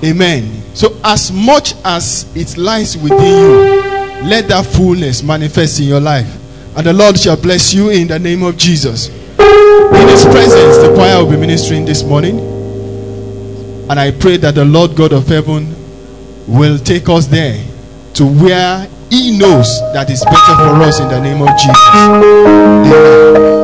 Amen. So as much as it lies within you, let that fullness manifest in your life. And the Lord shall bless you in the name of Jesus. In His presence, the choir will be ministering this morning. And I pray that the Lord God of heaven will take us there to where He knows that is better for us in the name of Jesus. Amen.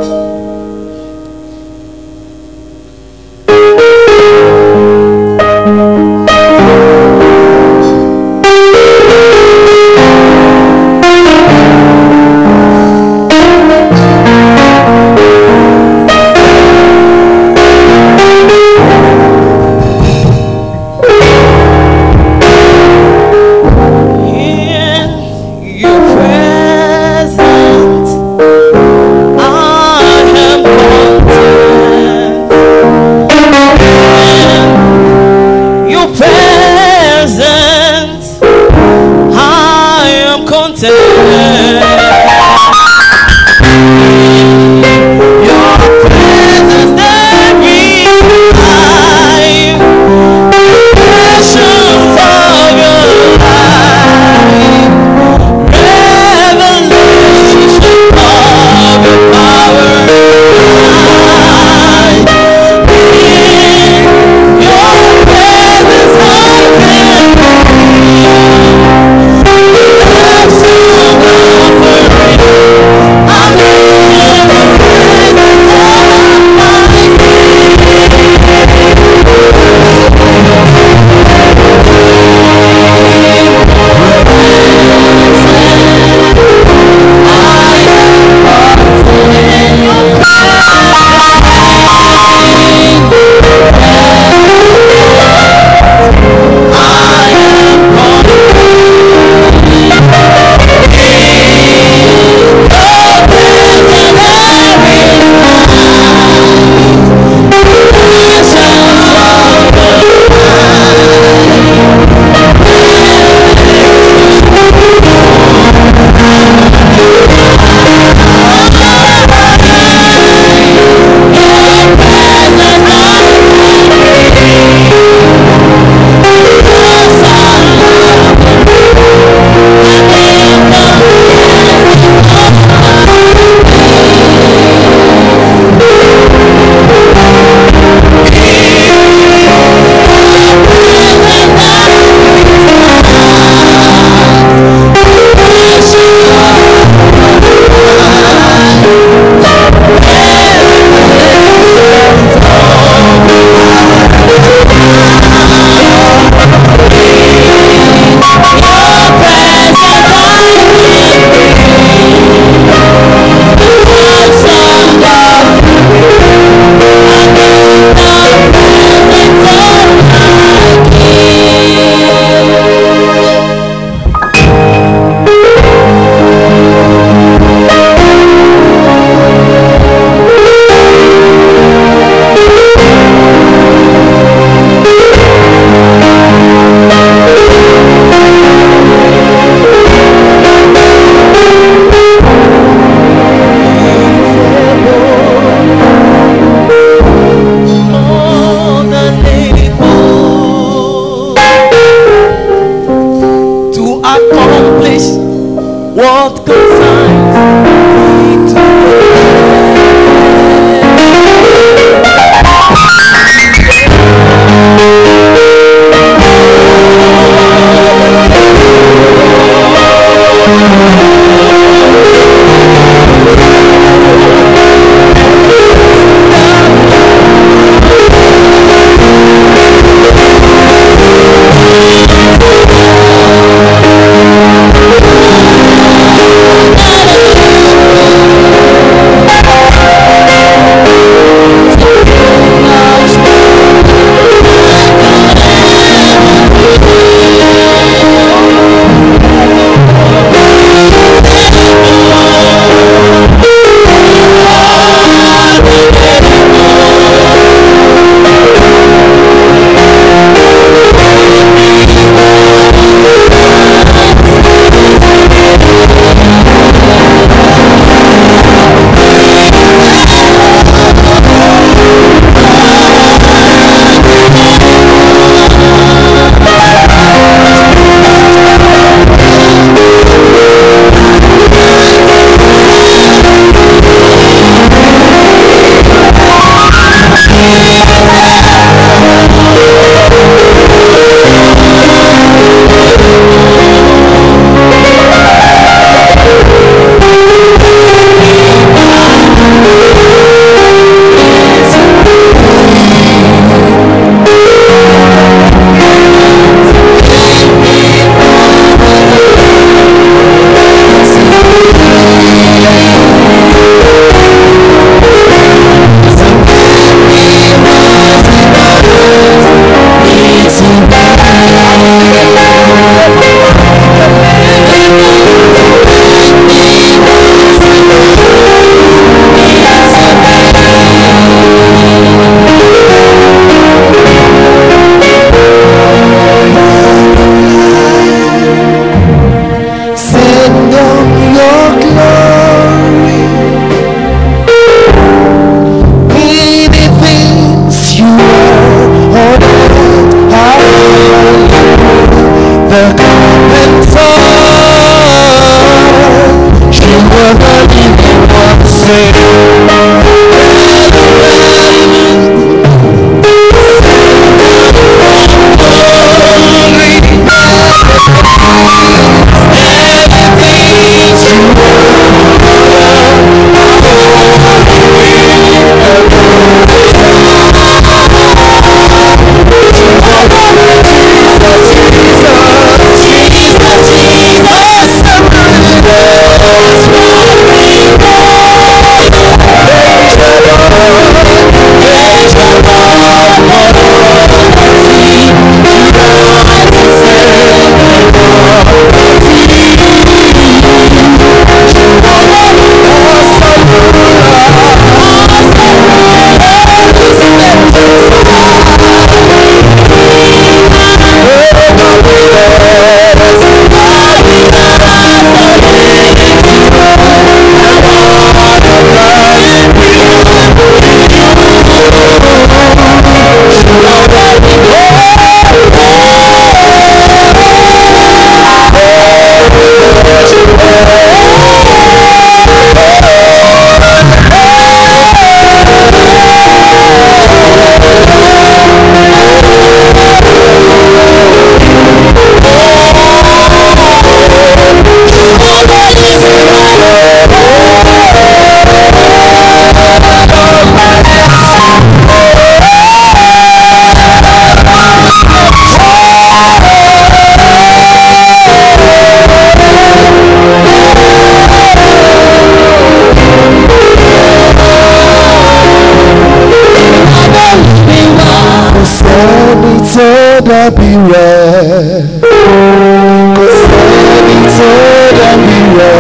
told her beware. Kò sẹ́ni tó dàbí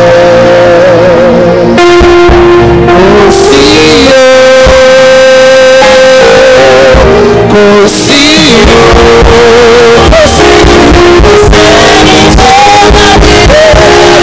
rẹ̀. Kò sí o. Kò sí o. Kò sí o. Kò sẹ́ni tó dàbí rẹ̀.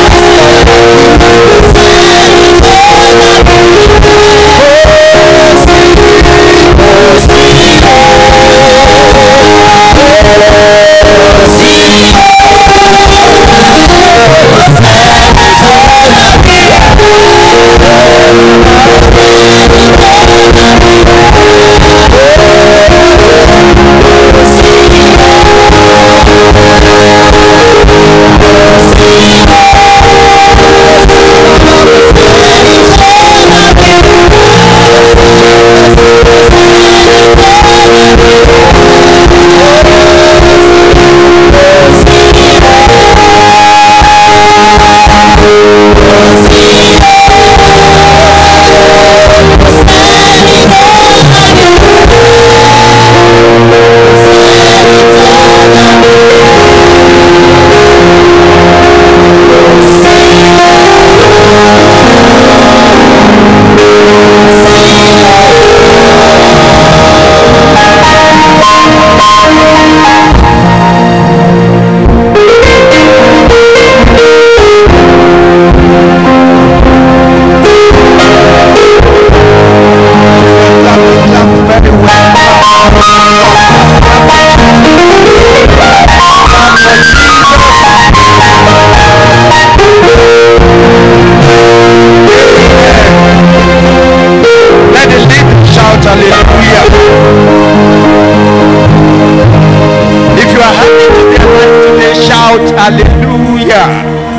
Hallelujah.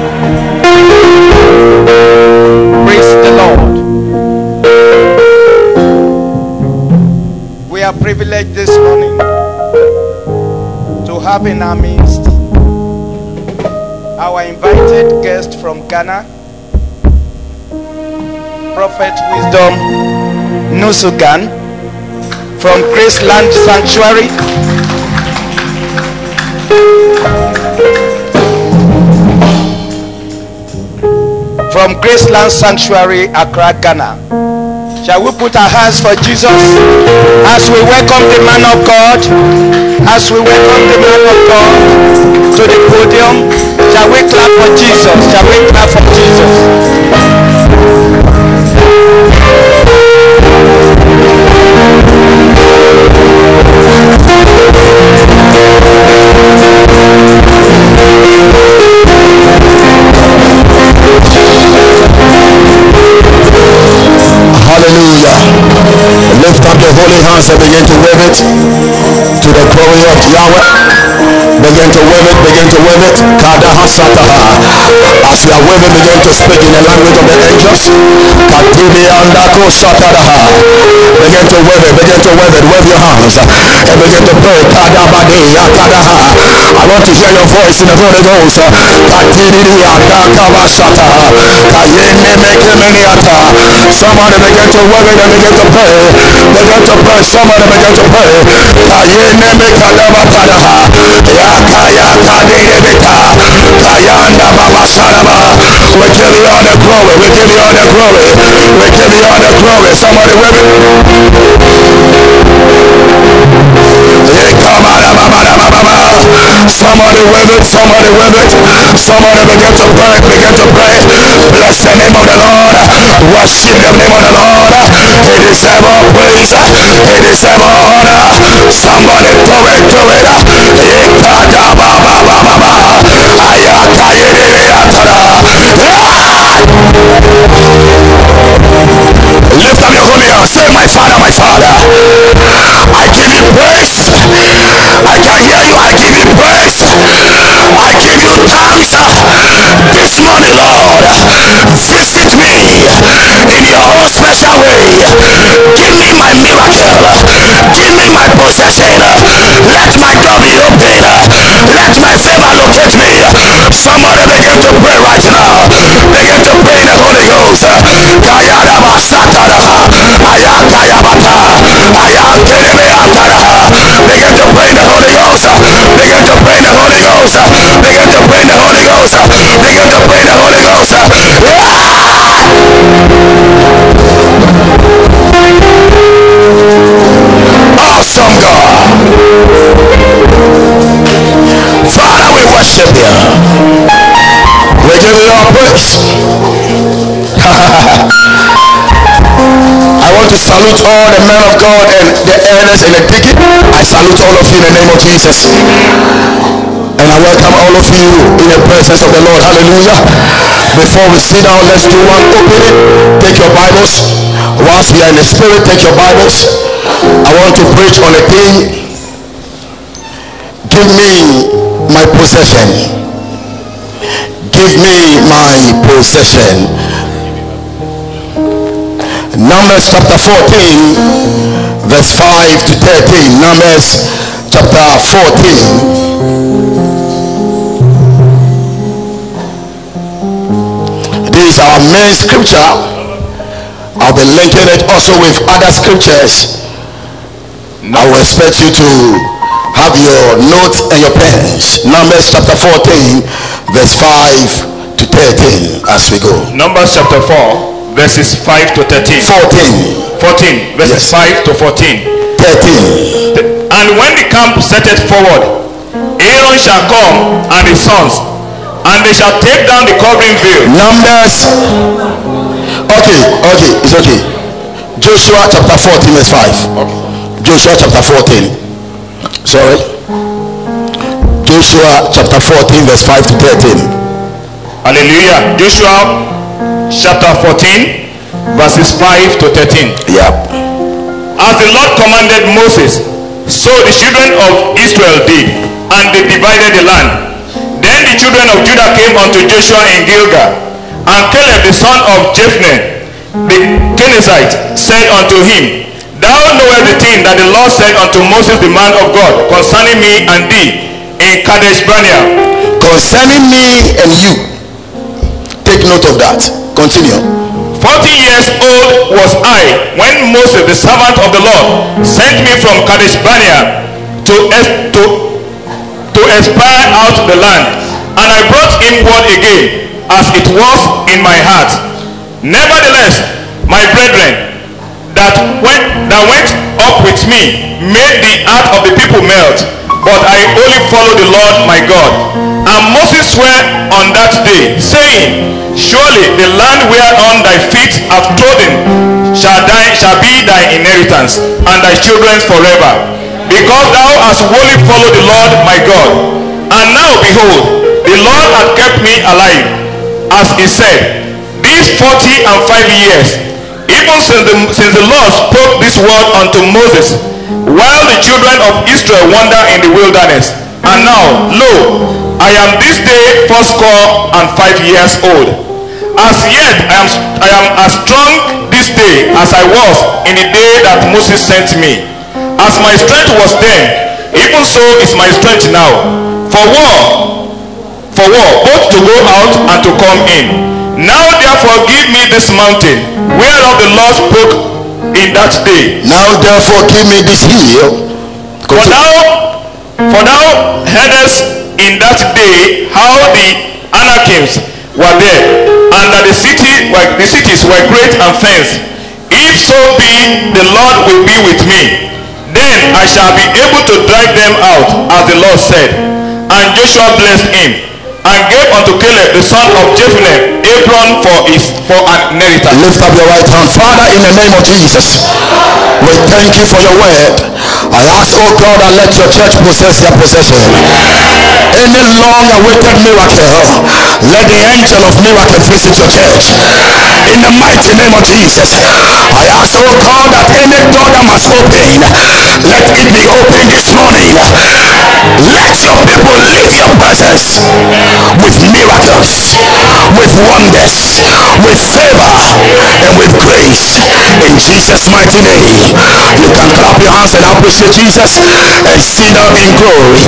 Praise the Lord. We are privileged this morning to have in our midst our invited guest from Ghana, Prophet Wisdom Nusugan from Graceland Sanctuary. From Graceland Sanctuary, Accra, Ghana. Shall we put our hands for Jesus as we welcome the man of God? As we welcome the man of God to the podium, shall we clap for Jesus? Shall we clap for Jesus? Hallelujah. Lift up your holy hands and begin to wave it to the glory of Yahweh. Begin to wave it, begin to wave it. As you are waving, begin to speak in the language of the angels. Begin to wave it, begin to wave it. Wave your hands and begin to pray. I want to hear your voice in the Holy Ghost. Somebody begin to wave it and begin to pray. Begin to pray. Somebody begin to pray. We give you all the glory. We give you all the glory. We give you all the glory. Somebody wave it. Somebody wave it. Somebody wave it. Somebody begin to pray. Begin to pray. Bless the name of the Lord. Worship the name of the Lord. He deserves all praise. He deserves all honor. Somebody do it. Do it. Lift up your holy hands. Say, my Father, my Father, I give you praise. I can hear you. I give you praise. I give you thanks this morning, Lord. Visit me in your own special way. Give me my miracle. Give me my possession. Let my door be open. Let my favor locate me. Somebody begin to pray right now. Begin to pray in the Holy Ghost. Begin to pray in the Holy Ghost. worship you. We give you our praise. I want to salute all the men of God and the elders and the deacon. I salute all of you in the name of Jesus. And I welcome all of you in the presence of the Lord. Hallelujah. Before we sit down, let's do one opening. Take your Bibles. Whilst we are in the spirit, take your Bibles. I want to preach on a thing. Give me my possession. Give me my possession. Numbers chapter 14 verse 5 to 13. Numbers chapter 14. This is our main scripture. I'll be linking it also with other scriptures. I will expect you to have your notes and your pens. Numbers chapter 14 verse 5 to 13 as we go. Numbers chapter 4 verses 5 to 13. 14 verses yes. 5 to 14. 13. And when the camp setteth forward, Aaron shall come and his sons, and they shall take down the covering veil. Numbers. Okay, it's okay. Joshua chapter 14 verse 5. Okay. Joshua chapter 14. Sorry. Joshua chapter 14 verse 5 to 13. Hallelujah. Joshua chapter 14 verses 5 to 13. Yeah. As the Lord commanded Moses, so the children of Israel did, and they divided the land. Then the children of Judah came unto Joshua in Gilgal, and Caleb the son of Jephunneh the Kenizzite said unto him, Thou knowest the thing that the Lord said unto Moses the man of God concerning me and thee in Kadesh Barnea. Concerning me and you. Take note of that. Continue. 40 years old was I when Moses the servant of the Lord sent me from Kadesh Barnea to espy out the land, and I brought him word again as it was in my heart. Nevertheless, my brethren that went up with me made the heart of the people melt, but I only followed the Lord my God. And Moses swore on that day, saying, Surely the land whereon thy feet have trodden shall be thy inheritance, and thy children's forever, because thou hast wholly followed the Lord my God. And now behold, the Lord hath kept me alive, as he said, these 40 and 5 years, even since the Lord spoke this word unto Moses, while the children of Israel wander in the wilderness. And now, lo, I am this day 85 years old. As yet I am as strong this day as I was in the day that Moses sent me. As my strength was then, even so is my strength now. For war, both to go out and to come in. Now therefore give me this mountain, whereof the Lord spoke in that day. Now therefore give me this hill. For thou heardest in that day how the Anakims were there, and that the cities were great and fenced. If so be the Lord will be with me, then I shall be able to drive them out, as the Lord said. And Joshua blessed him, and gave unto Caleb the son of Jephunneh Hebron for an inheritance. Lift up your right hand. Father, in the name of Jesus, we thank you for your word. I ask, oh God, that let your church possess their possession. Any long awaited miracle, let the angel of miracle visit your church. In the mighty name of Jesus, I ask, oh God, that any door that must open, let it be open this morning. Let your people leave your presence with miracles, with wonders, with favor, and with grace. In Jesus' mighty name, you can clap your hands and appreciate Jesus and see them in glory.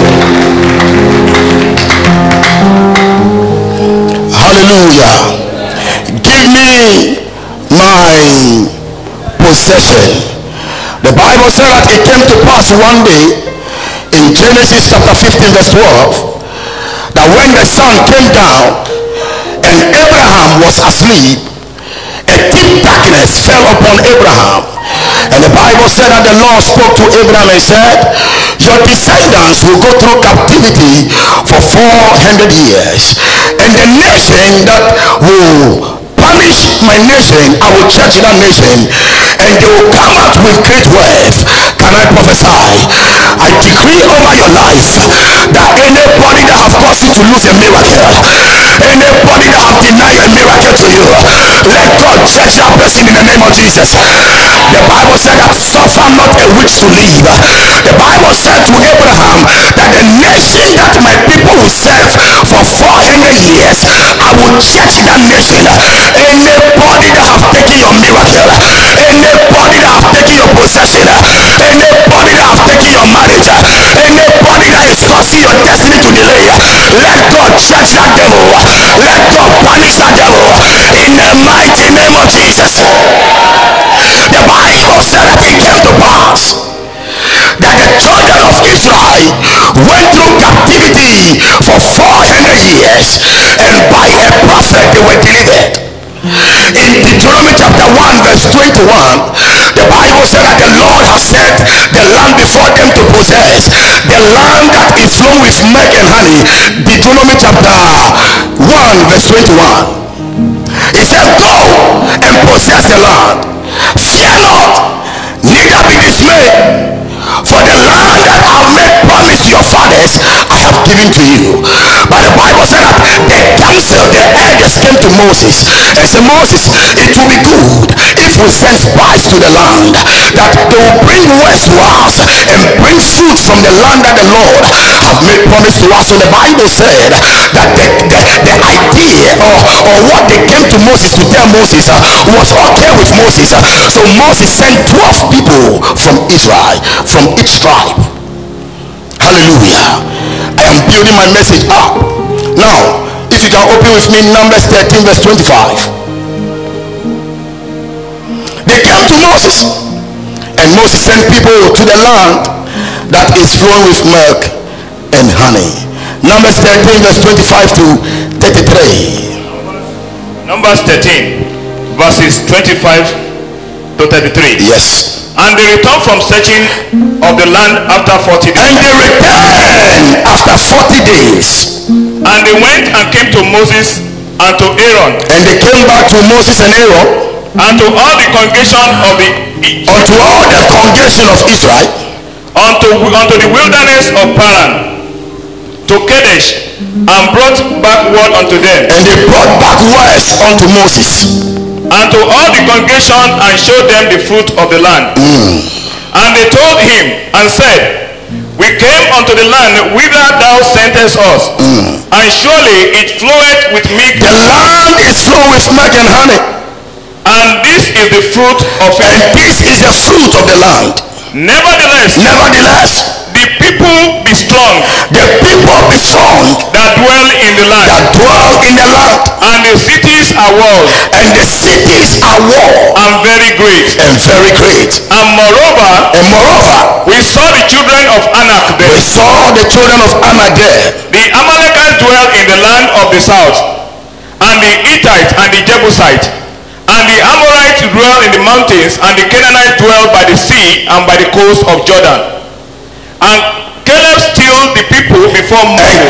Hallelujah. Give me my possession. The Bible said that it came to pass one day in Genesis chapter 15 verse 12 that when the sun came down and Abraham was asleep, a deep darkness fell upon Abraham. And the Bible said that the Lord spoke to Abraham and said, your descendants will go through captivity for 400 years, and the nation that will punish my nation, I will judge that nation, and they will come out with great wealth. Can I prophesy? I decree over your life that anybody that have caused you to lose a miracle, anybody that have denied a miracle to you, let God judge that person in the name of Jesus. The Bible said that suffer not a witch to live. The Bible said to Abraham that the nation that my people will serve for 400 years, I will judge that nation. Anybody that have taken your miracle, anybody that have taken your possession, anybody that have taken your marriage, anybody that is causing your destiny to delay, let God judge that devil. Let God punish that devil in the mighty name of Jesus. The Bible said that it came to pass that the children of Israel went through captivity for 400 years, and by a prophet they were delivered. In Deuteronomy chapter 1 verse 21, the Bible said that the Lord has set the land before them to possess, the land that is flowing with milk and honey. Deuteronomy chapter 1 verse 21. He said, go and possess the land. Fear not, neither be dismayed, for the land that I have made promise to your fathers, I have given to you. But the Bible said that the council, the elders came to Moses and said, Moses, it will be good if we send spies to the land, that they will bring words to us and bring food from the land that the Lord have made promise to us. So the Bible said that the idea or what they came to Moses to tell Moses was okay with Moses. So Moses sent 12 people from Israel, from each tribe. Hallelujah. I am building my message up. Now, if you can open with me Numbers 13 verse 25. They came to Moses, and Moses sent people to the land that is flowing with milk and honey. Numbers 13 verse 25 to 33. Numbers 13 verses 25 to 33. Yes. And they returned from searching of the land after 40 days. And they returned after 40 days. And they went and came to Moses and to Aaron. And they came back to Moses and Aaron. And to all the congregation of unto all the congregation of Israel. Unto the wilderness of Paran, to Kadesh, and brought back word unto them. And they brought back words unto Moses. And to all the congregation, and showed them the fruit of the land. And they told him and said, we came unto the land whither thou sentest us, and surely it floweth with milk. The land is flowing with milk and honey, and this is the fruit of it. And this is the fruit of the land. Nevertheless, the people be strong. The people be strong that dwell in the land. And the cities are walled. And the cities are walled. And very great. And moreover, we saw the children of Anak there. The Amalekites dwell in the land of the south, and the Hittites and the Jebusites, and the Amorites dwell in the mountains, and the Canaanites dwell by the sea and by the coast of Jordan. And Caleb stood the people before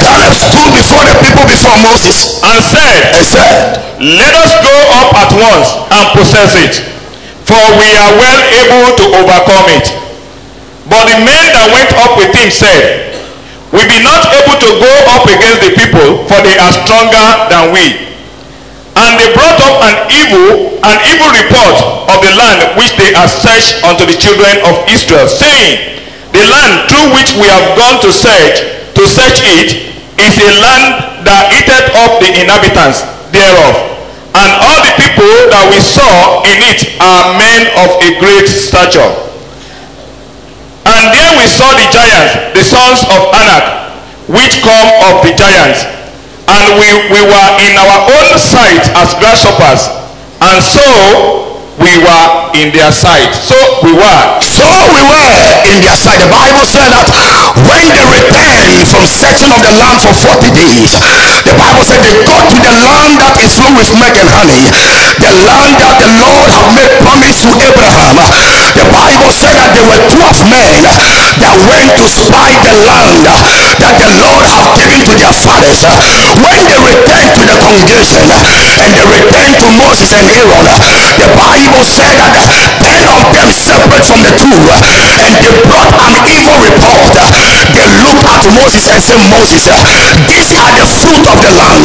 Moses. And said, let us go up at once and possess it, for we are well able to overcome it. But the men that went up with him said, we be not able to go up against the people, for they are stronger than we. And they brought up an evil report of the land which they had searched unto the children of Israel, saying, the land through which we have gone to search it, is a land that eateth up the inhabitants thereof. And all the people that we saw in it are men of a great stature. And there we saw the giants, the sons of Anak, which come of the giants. And we were in our own sight as grasshoppers, and so we were in their sight. So we were in their sight. The Bible said that when they returned from searching of the land for 40 days, the Bible said they got to the land that is flowing with milk and honey, the land that the Lord had made promise to Abraham, The Bible said that there were 12 men that went to spy the land that the Lord have given to their fathers. When they returned to the congregation and they returned to Moses and Aaron, the Bible said that 10 of them separate from the two, and they brought an evil report. They looked at Moses and said, Moses, these are the fruit of the land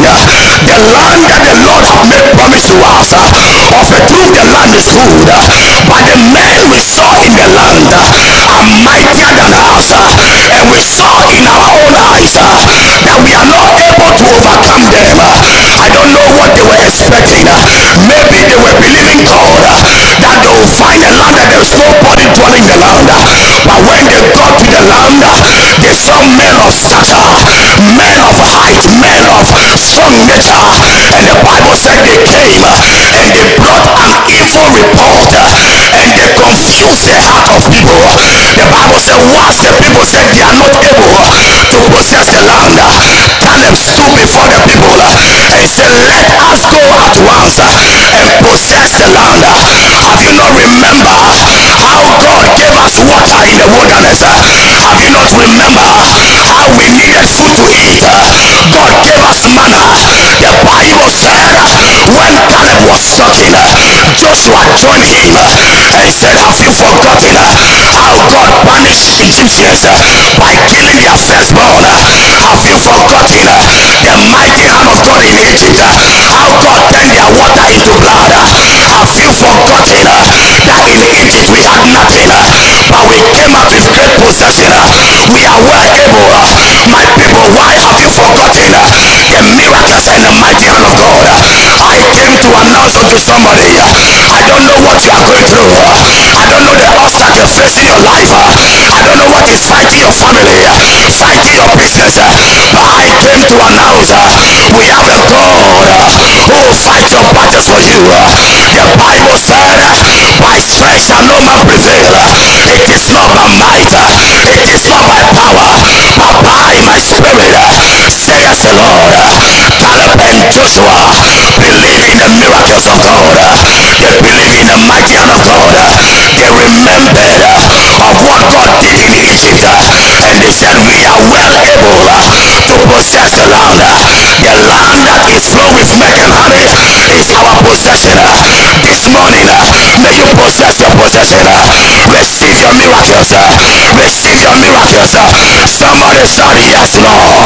that the Lord have made promise to us. Of a truth, the land is good, but the men we saw in the land are mightier than us, and we saw in our own eyes that we are not able to overcome them. I don't know what they were expecting. Maybe they were believing God that they will find a land that there is nobody dwelling in the land. But when they got to the land, they saw men of stature, men of height, men of strong nature, and the Bible said they came and they brought an evil report and they confused the heart of people. The Bible said once the people said they are not able to possess the land, Caleb stood before the people and said, let us go at once and possess the land. Have you not remember how God gave us water in the wilderness? Have you not remember how we needed food to eat? God gave us manna. The Bible said when Caleb was talking, Joshua joined him and said, have you forgotten how God punished Egyptians by killing their firstborn? Have you forgotten the mighty hand of God in Egypt, how God turned their water into blood? Have you forgotten that in Egypt we had nothing, but we came out with great possession? We are well able. My people, why have you forgotten the miracles and the mighty hand of God? I came to announce unto somebody, I don't know what you are going through. I don't know the obstacle you're facing in your life. I don't know what is fighting your family, fighting your business, but I came to announce we have a God who will fight your battles for you. The Bible said, by strength shall no man prevail. It is not by might, it is not by power, but by my spirit, says the Lord. Caleb and Joshua believe in the miracles of God. They believe in the mighty hand of God. They remembered of what God did in Egypt, and they said, we are well able to possess the land. The land that is flowing with milk and honey is our possession. This morning, may you possess your possession. Receive your miracles. Receive your miracles. Somebody shout, yes,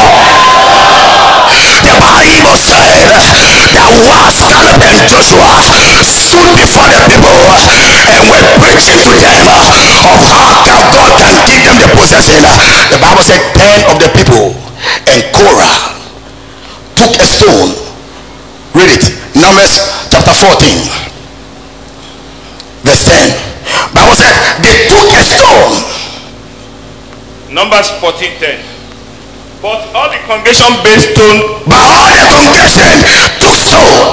Lord. The Bible said that whilst Caleb and Joshua stood before the people and were preaching to them of how God can give them the possession, the Bible said 10 of the people and Korah took a stone. Read it. Numbers chapter 14 verse 10. Bible said they took a stone. Numbers 14:10. But all the congregation based stone. But all the congregation took stone.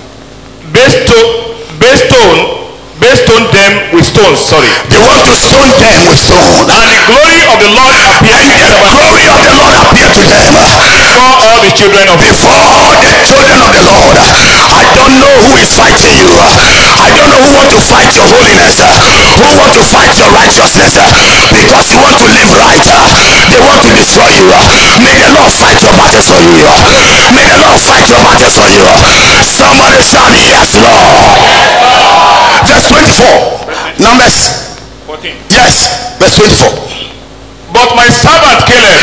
Based on them with stones. Sorry. They want to stone them with stones. And the glory of the Lord appeared. And the glory of the Lord appeared to them. Before all the children of the Lord. I don't know who is fighting you. I don't know who want to fight your holiness, who want to fight your righteousness, because you want to live right. They want to destroy you. May the Lord fight your battles for you. May the Lord fight your battles for you. Somebody shout, yes, Lord. Verse 24. Numbers 14. Yes, verse 24. But my servant Caleb,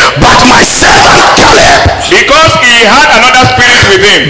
because he had another spirit with him,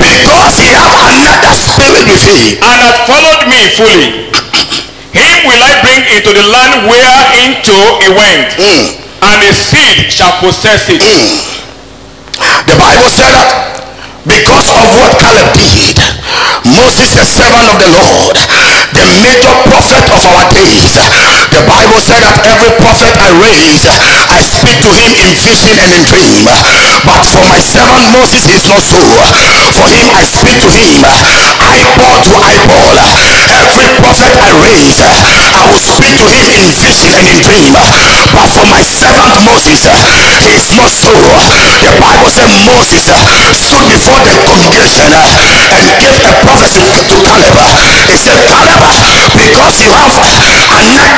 and had followed me fully, him will I bring into the land whereinto he went, and his seed shall possess it. The Bible said that because of what Caleb did, Moses, the servant of the Lord, the major prophet of our days, the Bible said that every prophet I raise, I speak to him in vision and in dream. But for my servant Moses, it is not so. For him, I speak to him eyeball to eyeball. Every prophet I raise, I will speak to him in vision and in dream. But for my servant Moses, he is not so. The Bible said Moses stood before the congregation and gave a prophecy to Caleb. He said, Caleb, because you have another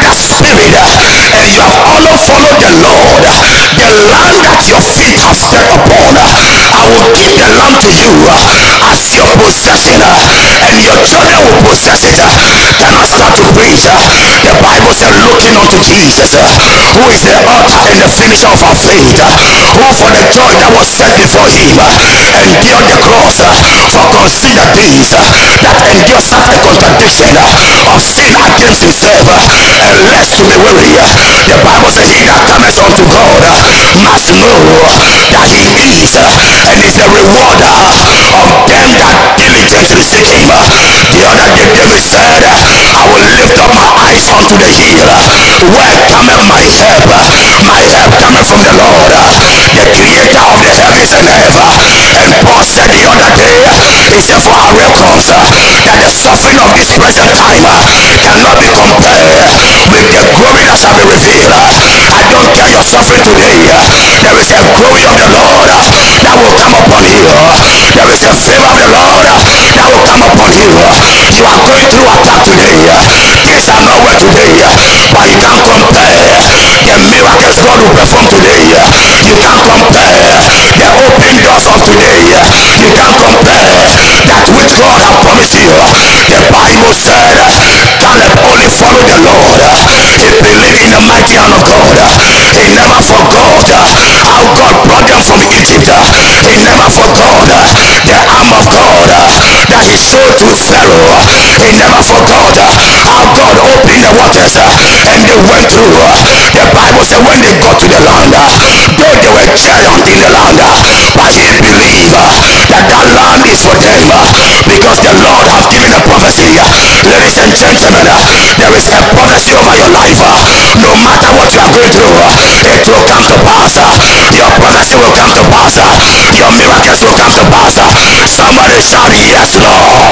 spirit, and you have all followed the Lord, the land that your feet have stepped upon, I will give the land to you as your possession, and your children will possess it. Can I start to preach? The Bible said, looking unto Jesus, who is the author and the finisher of our faith, who for the joy that was set before him endured the cross. For consider things that endure such a contradiction of sin against himself, and lest to be weary. The Bible says, he that cometh unto God must know that he is and is the rewarder of them that diligently seek him. The other day David said, I will lift up my eyes unto the hill, where cometh my help. My help cometh from the Lord, the creator of the heavens and earth. And Paul said the other day, he said, for I reckons that the suffering of this present time cannot be compared with the glory that shall be revealed. I don't care your suffering today, there is a glory of the Lord that will come upon you. There is a favor of the Lord that will come upon you. You are going through attack today, things are not well today, but you can't compare the miracles God will perform today. You can't compare the open doors of today. You can't compare that which God has promised you. The Bible said Caleb only followed the Lord. He believed in the mighty hand of God. He never forgot how God brought them from Egypt. He never forgot the arm of God that he showed to Pharaoh. He never forgot how God opened the waters and they went through. The Bible said when they got to the land, though they were giants in the land, but he believed that that land is for them, because the Lord has given a prophecy. Ladies and gentlemen, there is a prophecy over your life. No matter what you are going through, it will come to pass. Your prophecy will come to pass. Your miracles will come to pass. Somebody shout, yes, Lord.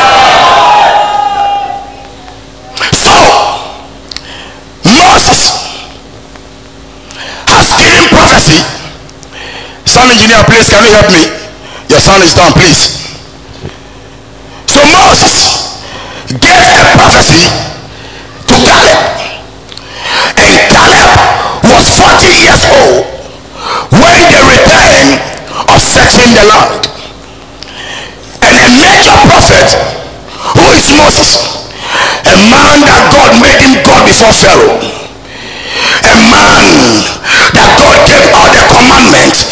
So Moses has given prophecy. Sound engineer, please, can you help me? Your sound is down, please. So Moses gave a prophecy to Caleb, and Caleb was 40 years old when they returned of searching the land. And a major prophet, who is Moses, a man that God made him God before Pharaoh, a man that God gave all the commandments,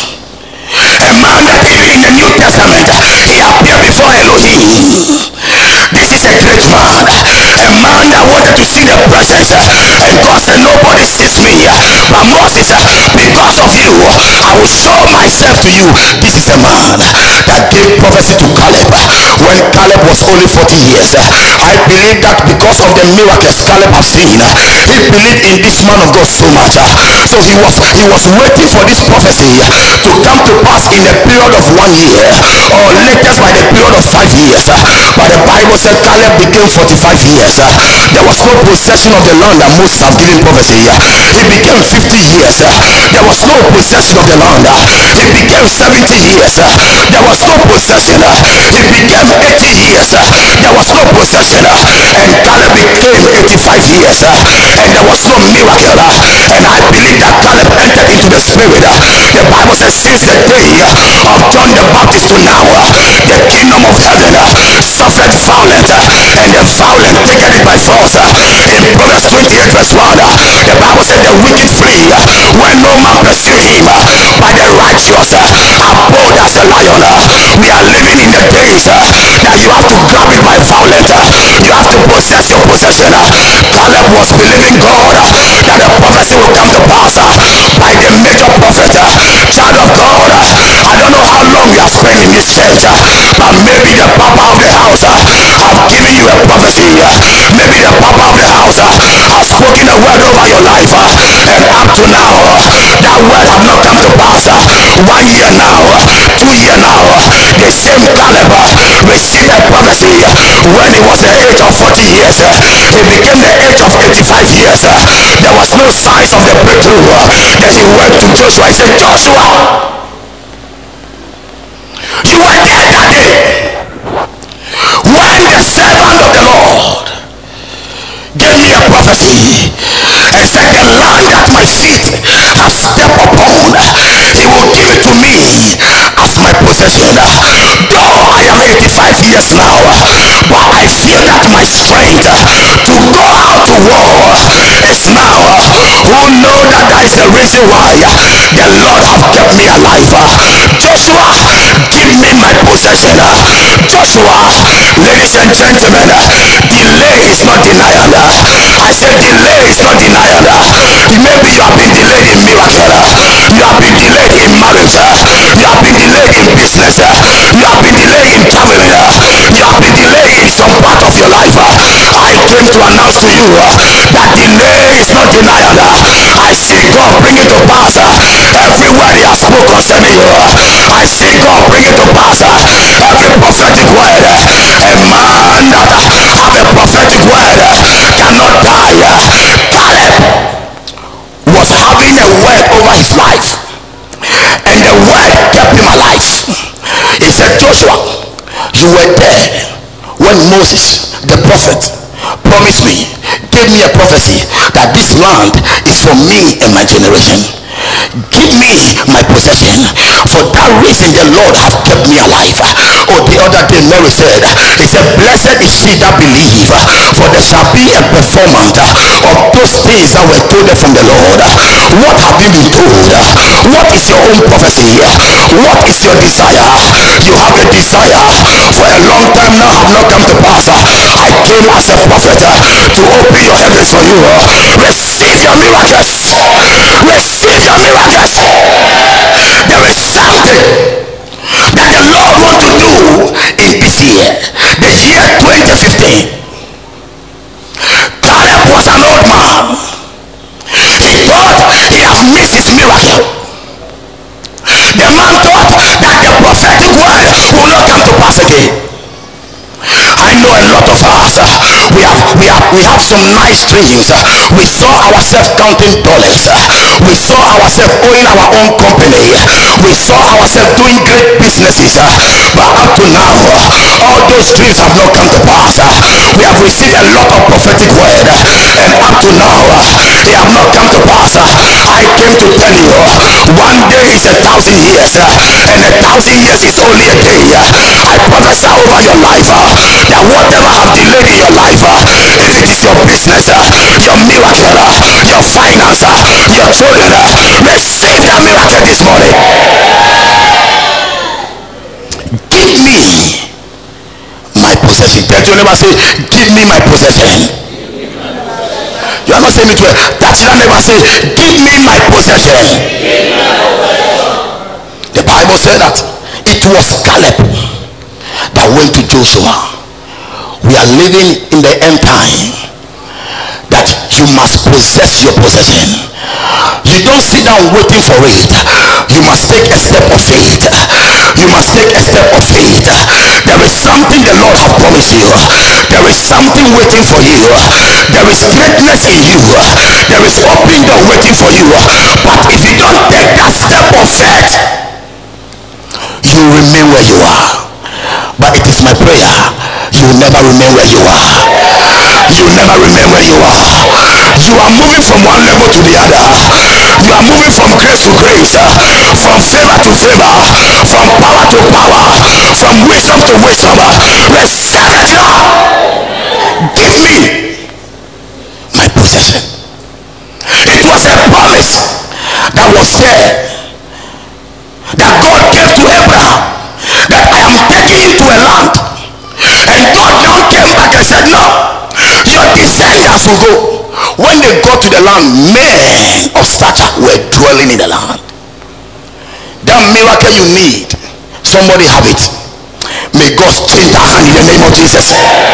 a man that even in the New Testament he appeared before Elohim. This is a great man, a man that wanted to see the presence, and God said, nobody sees me but Moses, because of you I will show myself to you. This is a man that gave prophecy to Caleb when Caleb was only 40 years. I believe that because of the miracles Caleb has seen, he believed in this man of God so much, so he was waiting for this prophecy to come to pass in a period of 1 year, or latest by the period of 5 years. But the Bible said Caleb became 45 years. There was no possession of the land that Moses had given prophecy. He became 50 years. There was no possession of the land. He became 70 years. There was no possession. He became 80 years. There was no possession. And Caleb became 85 years. And there was no miracle. And I believe that Caleb entered into the spirit. The Bible says since the day of John the Baptist to now, the kingdom of heaven suffered violence, and the violent taken it by force. In Proverbs 28 verse 1, the Bible said the wicked flee when no man pursue him, but the righteous are bold as a lion. We are living in the days that you have to grab it by violence. You have to possess your possession. Caleb was believing God that the prophecy will come to pass by the major prophet. Child of God, I don't know how long you have spent in this church, but maybe the papa of the house have given you a prophecy. Maybe the papa of the house has spoken a word over your life, and up to now that word have not come to pass. 1 year now, 2 years now, the same Caleb received a prophecy when he was the age of 40 years. He became the age of 85 years. There was no signs of the breakthrough. Then he went to Joshua. He said, Joshua, you were there that day when the servant of the Lord gave me a prophecy, possession. Though I am 85 years now, but I feel that my strength to go out to war is now. Who know that is the reason why the Lord have kept me alive? Joshua, give me my possession. Joshua, ladies and gentlemen, delay is not denial. I said delay is not denial. Maybe you have been delayed in miracle. You have been delayed in marriage. You have been delayed in business. You have been delayed in traveling. You have been delayed in some part of your life. I came to announce to you that delay is not denial. I see God bring it to pass every word he has spoken concerning you. I see God bring it to pass every prophetic word. A man that have a prophetic word cannot die. Caleb was having a word over his life, and the word kept him alive. He said, Joshua, you were there when Moses the prophet promised me, gave me a prophecy that this land is for me and my generation. Give me my possession. For that reason the Lord have kept me alive. Oh, the other day Mary said, he said, blessed is she that believe, for there shall be a performance of those things that were told from the Lord. What have you been told? What is your own prophecy? What is your desire? You have a desire for a long time now, have not come to pass. I came as a prophet to open your heavens for you. Receive your miracles. Receive your miracles. There is something that the Lord wants to do in this year, the year 2015. Caleb was an old man. He thought he had missed his miracle. The man thought that the prophetic word will not come to pass again. I know a lot of us, we have some nice dreams. We saw ourselves counting dollars. We saw ourselves owning our own company. We saw ourselves doing great businesses. But up to now, all those dreams have not come to pass. We have received a lot of prophetic word, and up to now, they have not come to pass. I came to tell you, one day is 1,000 years, and 1,000 years is only a day. I prophesy over your life that whatever have delayed in your life, if it is your business, your miracle, your finance, your children, receive that miracle this morning. Give me my possession. Tell your neighbor, say, give me my possession. You are not saying it well. Touch your neighbor, say, give me my possession. The Bible said that it was Caleb that went to Joshua. We are living in the end time, that you must possess your possession. You don't sit down waiting for it. You must take a step of faith. You must take a step of faith. There is something the Lord has promised you. There is something waiting for you. There is greatness in you. There is open door waiting for you. But if you don't take that step of faith, you remain where you are. But it is my prayer, you will never remain where you are. You will never remain where you are. You are moving from one level to the other. You are moving from grace to grace, from favor to favor, from power to power, from wisdom to wisdom. Receive it now. Give me my possession. It was a promise that was there, that God gave to Abraham, that I am taking you to a land. And God now came back and said, no, your descendants will go. When they got to the land, men of stature were dwelling in the land. That miracle you need, somebody have it. May God change that hand in the name of Jesus.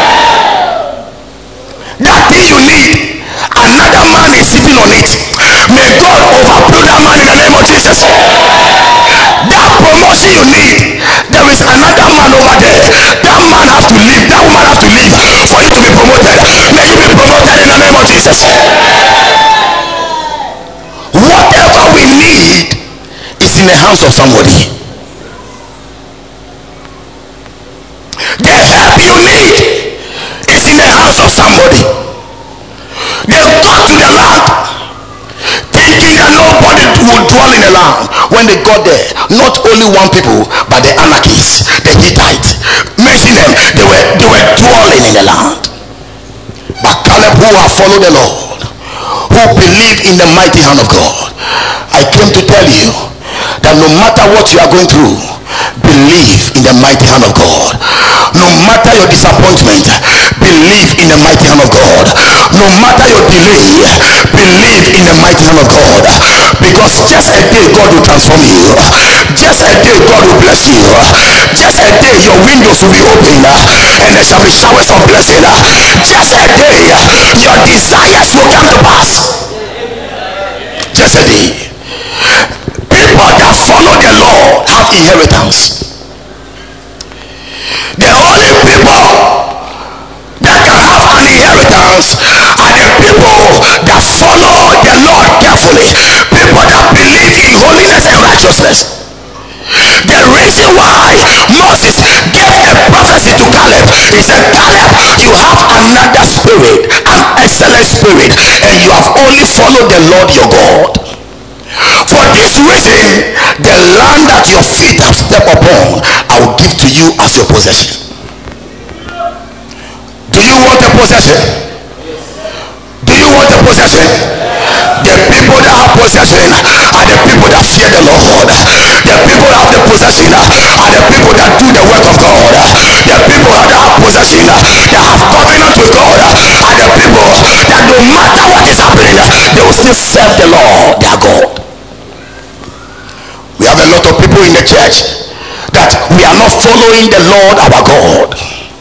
That thing you need, another man is sitting on it. May God overflow that man in the name of Jesus. That promotion you need, there is another man over there. That man has to leave, that woman has to leave for you to be promoted. May you be promoted in the name of Jesus. Whatever we need is in the hands of somebody. The help you need is in the hands of somebody. They got to the land thinking that nobody would dwell in the land. When they got there, not only one people, But the Anakites, the Hittites, mention them, they were dwelling in the land. But Caleb, who have followed the Lord, who believe in the mighty hand of God, I came to tell you that no matter what you are going through, believe in the mighty hand of God. No matter your disappointment, believe in the mighty hand of God. No matter your delay, believe in the mighty hand of God. Because just a day God will transform you. Just a day God will bless you. Just a day your windows will be open and there shall be showers of blessing. Just a day your desires will come to pass. Just a day. People that follow the Lord have inheritance. The only people that can have an inheritance are the people that follow the Lord carefully. People that believe in holiness and righteousness. The reason why Moses gave a prophecy to Caleb, he said, Caleb, you have another spirit, an excellent spirit, and you have only followed the Lord your God. For this reason, the land that your feet have stepped upon, I will give to you as your possession. Do you want a possession? Do you want a possession? The people that have possession are the people that fear the Lord. The people that have the possession are the people that do the work of God. The people that have possession, that have covenant with God, are the people that no matter what is happening, they will still serve the Lord their God. We have a lot of people in the church that we are not following the Lord our God.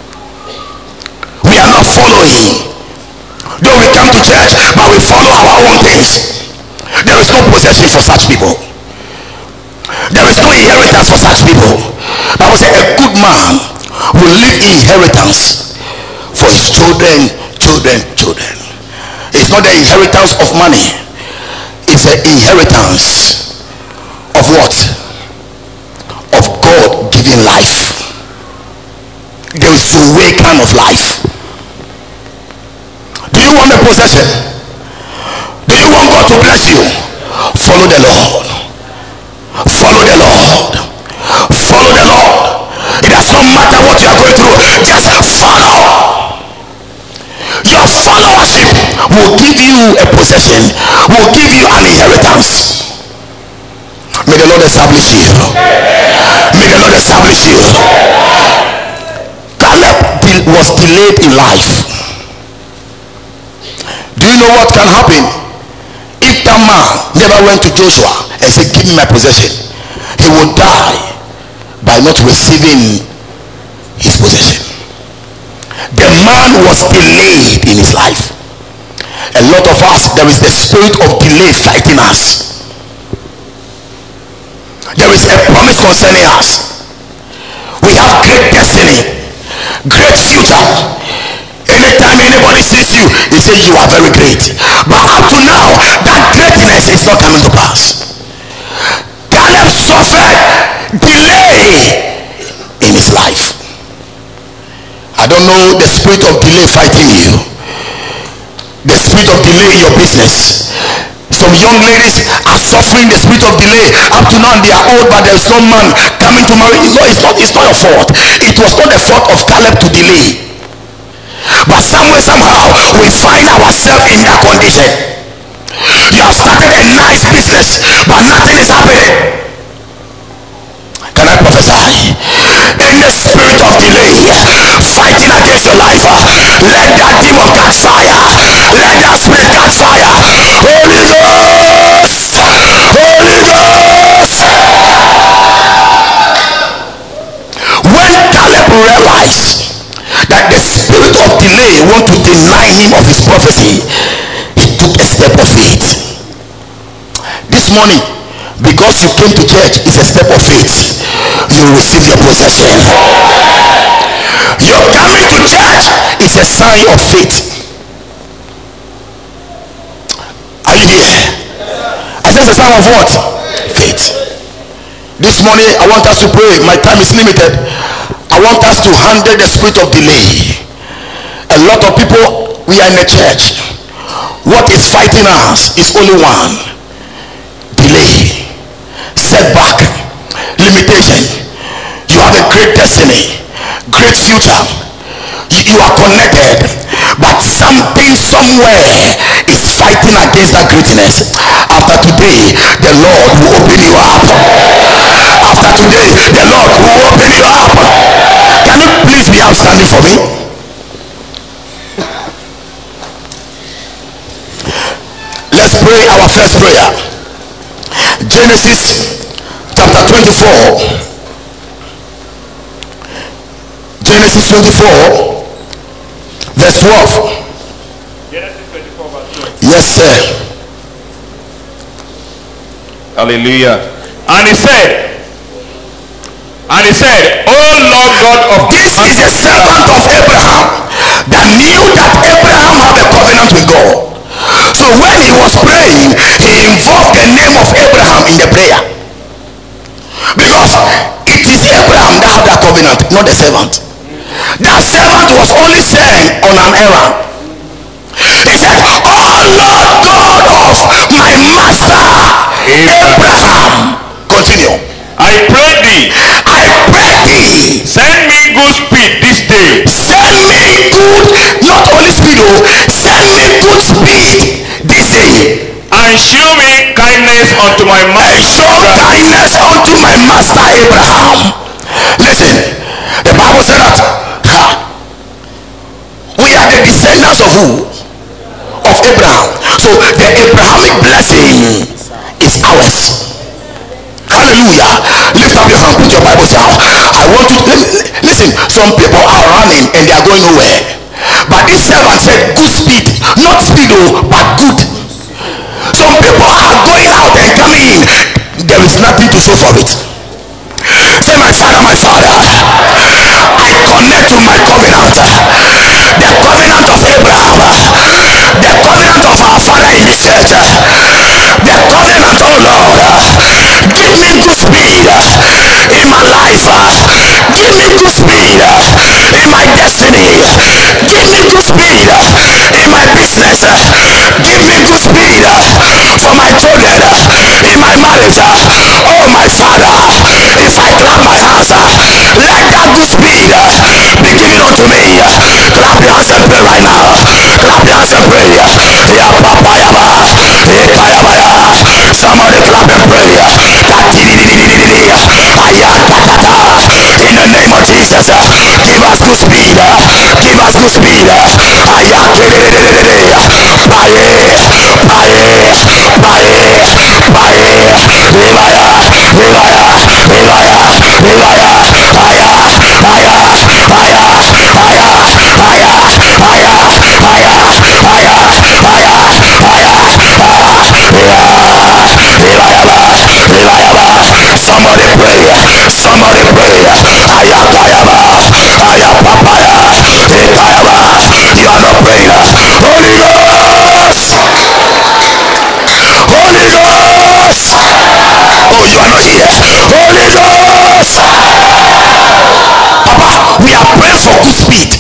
We are not following. Though we come to church, but we follow our own things. There is no possession for such people. There is no inheritance for such people. Bible says a good man will leave inheritance for his children. It's not the inheritance of money. It's the inheritance of what? Of God giving life. There is a way kind of life. Do you want a possession? Do you want God to bless you? Follow the Lord. Follow the Lord. Follow the Lord. It does not matter what you are going through. Just follow. Your followership will give you a possession, will give you an inheritance. May the Lord establish you. May the Lord establish you. Caleb was delayed in life. Do you know what can happen if that man never went to Joshua and said, give me my possession? He would die by not receiving his possession. The man was delayed in his life. A lot of us, there is the spirit of delay fighting us. There is a promise concerning us. We have great destiny, great future. Anytime anybody sees you, they say you are very great. But up to now, that greatness is not coming to pass. Caleb suffered delay in his life. I don't know the spirit of delay fighting you. The spirit of delay in your business. Some young ladies are suffering the spirit of delay. Up to now they are old, but there is no man coming to marry. No, it's not your fault. It was not the fault of Caleb to delay. But somewhere, somehow, we find ourselves in that condition. You have started a nice business, but nothing is happening. Can I prophesy? In the spirit of delay fighting against your life, let that demon catch fire. Let that spirit catch fire. Holy Ghost! Holy Ghost! When Caleb realized that the spirit of delay want to deny him of his prophecy, he took a step of faith. This morning, because you came to church, is a step of faith. You receive your possession. Your coming to church is a sign of faith. Are you here? I said it's a sign of what? Faith. This morning I want us to pray. My time is limited. I want us to handle the spirit of delay. A lot of people, we are in the church. What is fighting us is only one: delay, setback, limitation. great destiny, great future. You are connected, but something somewhere is fighting against that greatness. After today, the Lord will open you up. After today, the Lord will open you up. Can you please be outstanding for me? Let's pray our first prayer. Genesis chapter 24. Genesis 24 verse 12. Genesis 24 verse 12. Yes, sir. Hallelujah. And he said, oh Lord God of This is a servant of Abraham that knew that Abraham had a covenant with God. So when he was praying, he invoked the name of Abraham in the prayer, because it is Abraham that had that covenant, not the servant. That servant was only sent on an errand. He said, oh Lord God of my master Abraham. Continue. I pray thee, send me good speed this day. Send me good, not only speed, send me good speed this day. And show me kindness unto my And master. show kindness unto my master Abraham. Listen, the Bible said that we are the descendants of who? Of Abraham. So the Abrahamic blessing is ours. Hallelujah. Lift up your hand, put your Bible down. I want you to listen. Some people are running and they are going nowhere, but this servant said good speed, not speed but good. Some people are going out and coming in, there is nothing to show for it. Say, my father, I connect to my covenant, the covenant of Abraham, the covenant of our father in the church, the covenant, oh Lord. Give me good speed in my life. Give me good speed in my destiny. Give me good speed in my business. Give me good speed for my children, in my marriage. Oh my Father, if I clap my hands, let that good speed be given unto me. Clap your hands and pray right now. Clap your hands and pray. Somebody clap and pray. In the name of Jesus, give us good speed. Give us good speed. Somebody pray. Somebody pray. Ayakayaba. Ayapapaya. Ekayaba. You are not praying. Holy Ghost. Holy Ghost. Oh, you are not here. Holy Ghost. Papa, we are praying for good speed.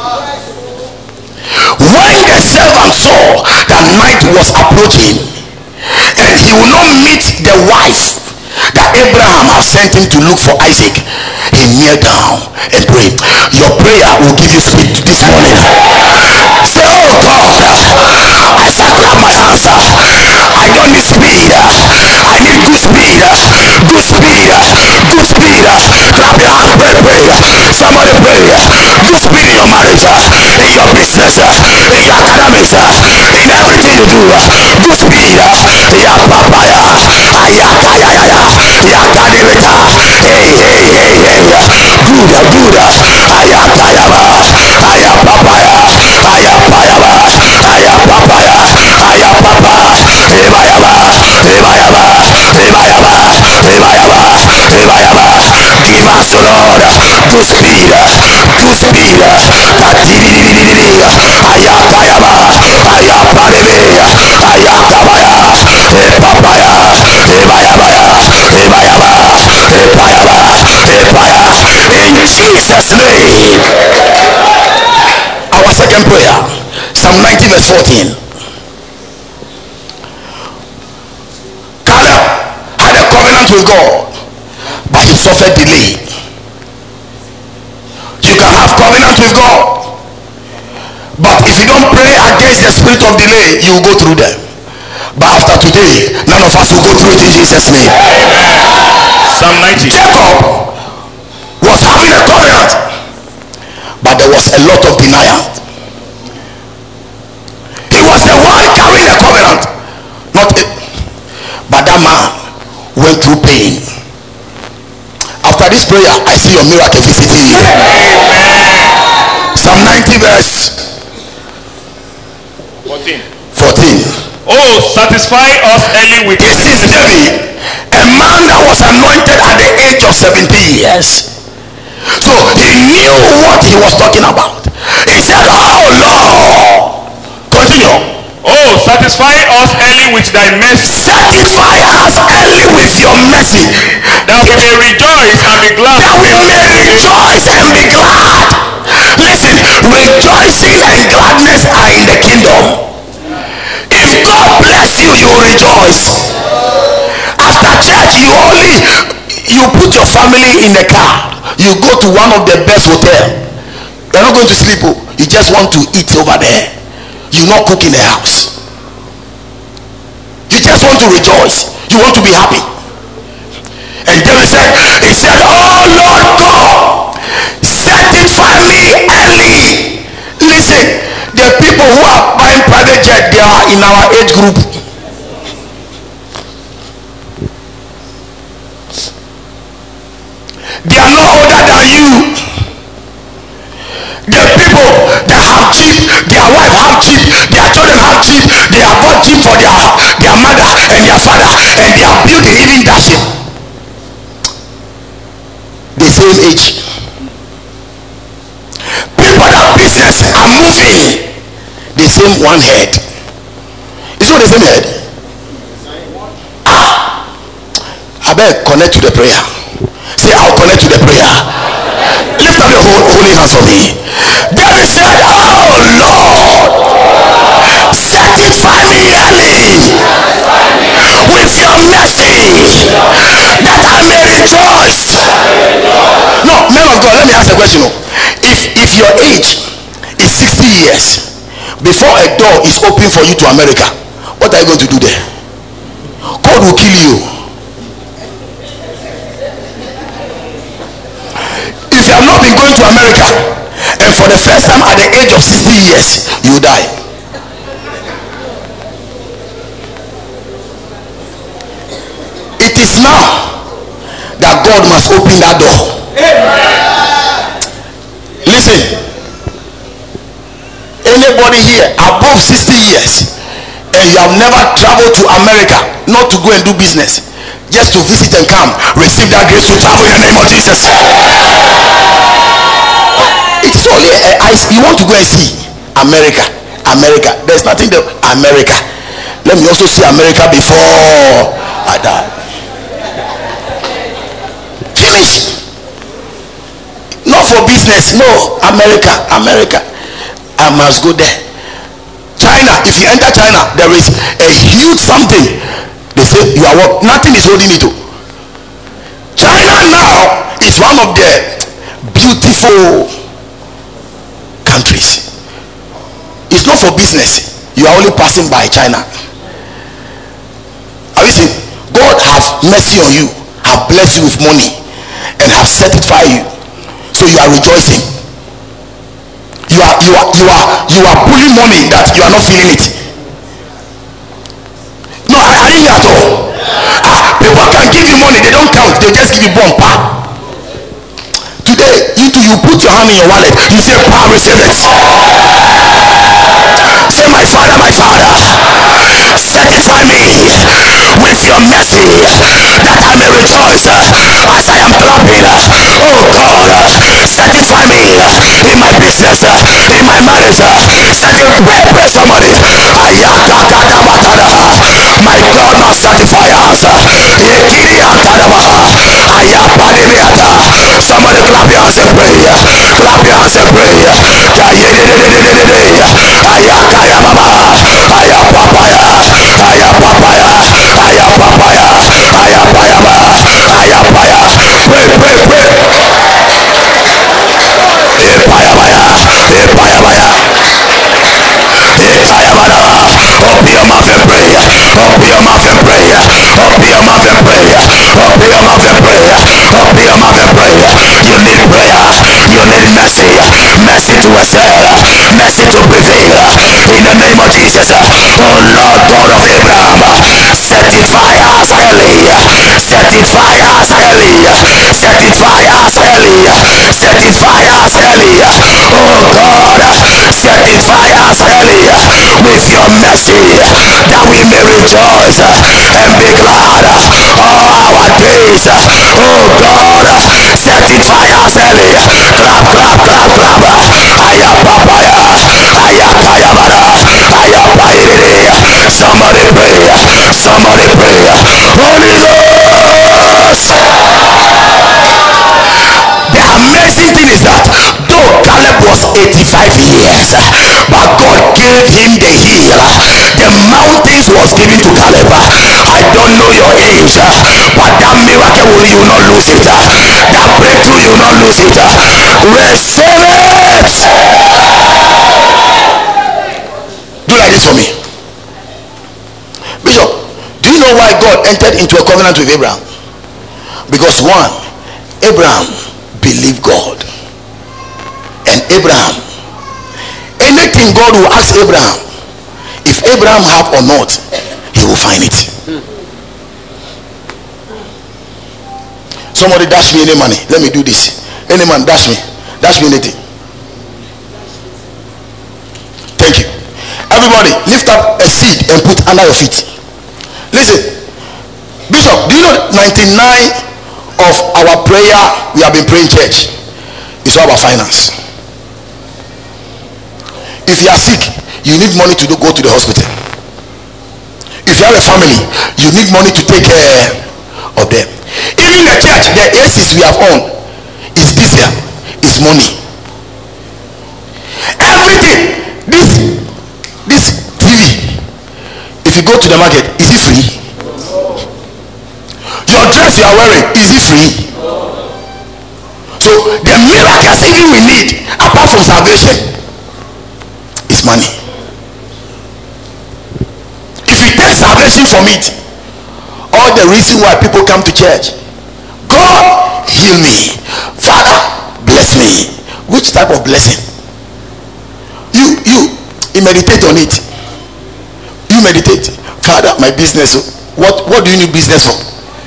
When the servant saw that night was approaching and he will not meet the wife that Abraham has sent him to look for Isaac, he kneeled down and prayed. Your prayer will give you speed this morning. Say, oh God, I clap my hands. I don't need speed. I need good speed. Good speed. Good speed. Clap your hands. Pray. Somebody pray. Good speed in your marriage, in your business, in your academics, in everything you do. Good speed. Ya papaya. Ayakaya. Yakadebeta. Hey. Good. Ayakayaba. Ayapapaya. Ayapayaba. Ayapapaya. Ayapapa. Ebayaba. Give us, Lord, good speed. Ayakayaba. Ayaparebe. Ayakabaya. Epapaya. Ebayaba. Epaya. In Jesus' name. Our second prayer, Psalm 90 verse 14. Caleb had a covenant with God, but he suffered delay. with God. But if you don't pray against the spirit of delay, you will go through them. But after today, none of us will go through it in Jesus' name. Psalm 90. Jacob was having a covenant, but there was a lot of denial. He was the one carrying the covenant, not it. But that man went through pain. After this prayer, I see your miracle visiting you. Psalm 90 verse 14. Oh, satisfy us early with This is David, a man that was anointed at the age of 70 years. So he knew what he was talking about. He said, oh Lord, continue. Oh, satisfy us early with thy mercy, Satisfy us early with your mercy, that we may rejoice and be glad. that we may rejoice and be glad. Listen, rejoicing and gladness are in the kingdom. If God bless you, you will rejoice. After church, you put your family in the car, you go to one of the best hotel. You're not going to sleep, you just want to eat over there. You not cook in the house. You just want to rejoice. You want to be happy. And David said, he said, oh Lord God, satisfy me early. Listen, the people who are buying private jet, they are in our age group. They are not older than you. The people that have jeep, their wife have jeep, their children have jeep, they have bought jeep for their mother and their father, and they are building, even dashing. The same age. People that business are moving, the same one head. It's not the same head. I better connect to the prayer. Say, I'll connect to the prayer. Lift up your holy hands for me. David said, oh Lord, satisfy me early with your mercy, that I may rejoice. No, man of God, let me ask a question. If your age is 60 years, before a door is open for you to America, what are you going to do there? God will kill you. If you have not been going to America, and for the first time at the age of 60 years, you die. It is now that God must open that door. Listen, anybody here above 60 years and you have never traveled to America, not to go and do business, just to visit and come, receive that grace to travel in the name of Jesus. It is only you want to go and see America. There's nothing there. America. Let me also see America before I die. Finish. Not for business. No, America. I must go there. China. If you enter China, there is a huge something. They say you are what? Nothing is holding it to. China now is one of the beautiful countries. It's not for business. You are only passing by China. Have you seen? God have mercy on you, have blessed you with money, and have satisfied you. So you are rejoicing. You are pulling money that you are not feeling it. No, I didn't hear at all. People can give you money, they don't count, they just give you bomb. Today, you put your hand in your wallet, you say, power, receive it. Say, my father, satisfy me with your mercy, that I may rejoice as I am clapping. Oh God, satisfy me in my business, in my marriage. Pray somebody. My God must satisfy us. Somebody clap your hands and pray. Clap your hands and pray. Pray. Open your mouth and pray. Open your mouth and pray. You need prayer. You need mercy. Mercy to excel. Mercy to prevail. In the name of Jesus. Oh Lord God of Abraham, set it fire as early. Set it fire as early. Set it fire as early. Set it fire as early. Oh God, set it fire as early with your mercy, that we may rejoice and be glad all our days. Oh God, set it fire as early. Clap, clap, clap, clap. Aya papaya, aya kayabara, aya pairi. Somebody pray. Somebody pray. Holy Ghost. The amazing thing is that though Caleb was 85 years, but God gave him the heel. The mountains was given to Caleb. I don't know your age, but that miracle will you not lose it. That breakthrough you will not lose it. Receive it. Do like this for me. Bishop, do you know why God entered into a covenant with Abraham? Because one, Abraham believed God. And Abraham, anything God will ask Abraham, if Abraham have or not, he will find it. Somebody dash me any money. Let me do this. Any man dash me anything. Thank you. Everybody lift up a seed and put under your feet. Listen, Bishop, do you know 99 of our prayer we have been praying church is all about finance? If you are sick, you need money to go to the hospital. If you have a family, you need money to take care of them. Even the church, the ACs we have on is this year, is money. Everything, this TV, if you go to the market, is it free? Your dress you are wearing, is it free? So the miracles even we need apart from salvation is money. If you take salvation from it, all the reason why people come to church, God heal me, Father bless me. Which type of blessing? You meditate on it. You meditate. Father, my business, what do you need business for?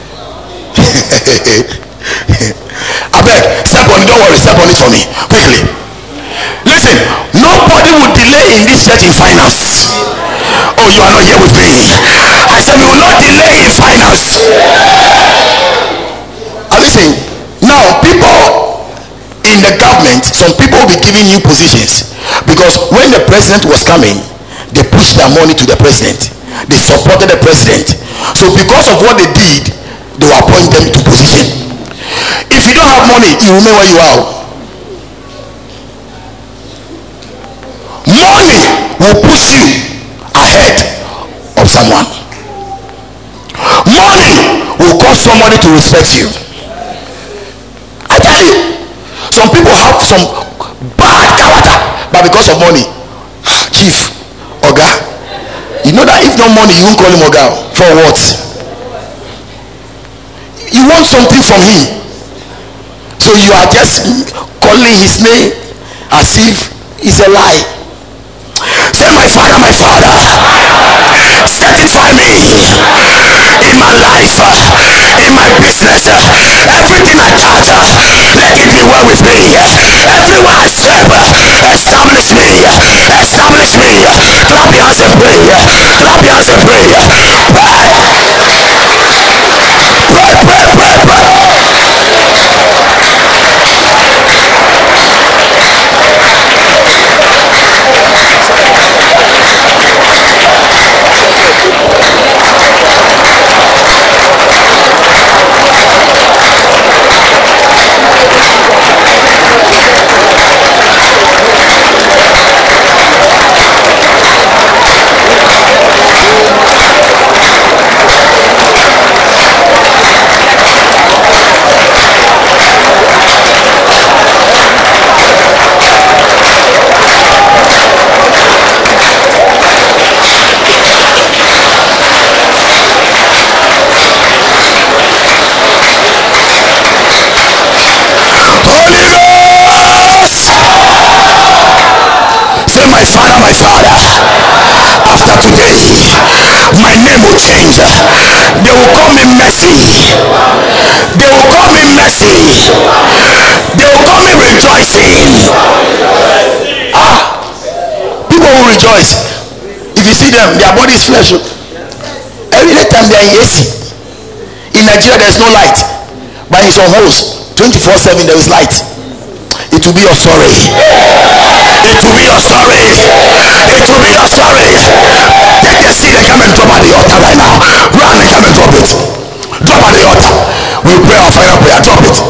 I beg, step on it. Don't worry, step on it for me quickly. Listen, nobody will delay in this church in finance. Oh, you are not here with me. I said we will not delay in finance. Listen, now people in the government, some people will be giving new positions because when the president was coming, they pushed their money to the president. They supported the president. So because of what they did, they will appoint them to position. If you don't have money, you remain where you are. Money will push you ahead of someone. Money will cause somebody to respect you. I tell you, some people have some bad character, but because of money, chief, oga, you know that if no money, you won't call him oga. For what? You want something from him, so you are just calling his name as if it's a lie. Say, my father, satisfy me in my life, in my business, everything I touch, let it be well with me. Everywhere I step, establish me. Clap your hands and pray. Clap your hands and pray. Pray. my Father, after today, my name will change. They will call me Mercy. They will call me Mercy. They will call me Rejoicing. People will rejoice. If you see them, their body is flesh. Every time they are in AC. In Nigeria, there is no light, but in some homes, 24/7 there is light. It will be your story. It will be your story. It will be your story. Take the seed and come and drop at the altar right now. Run and come and drop it. Drop at the altar. We pray our final prayer. Drop it.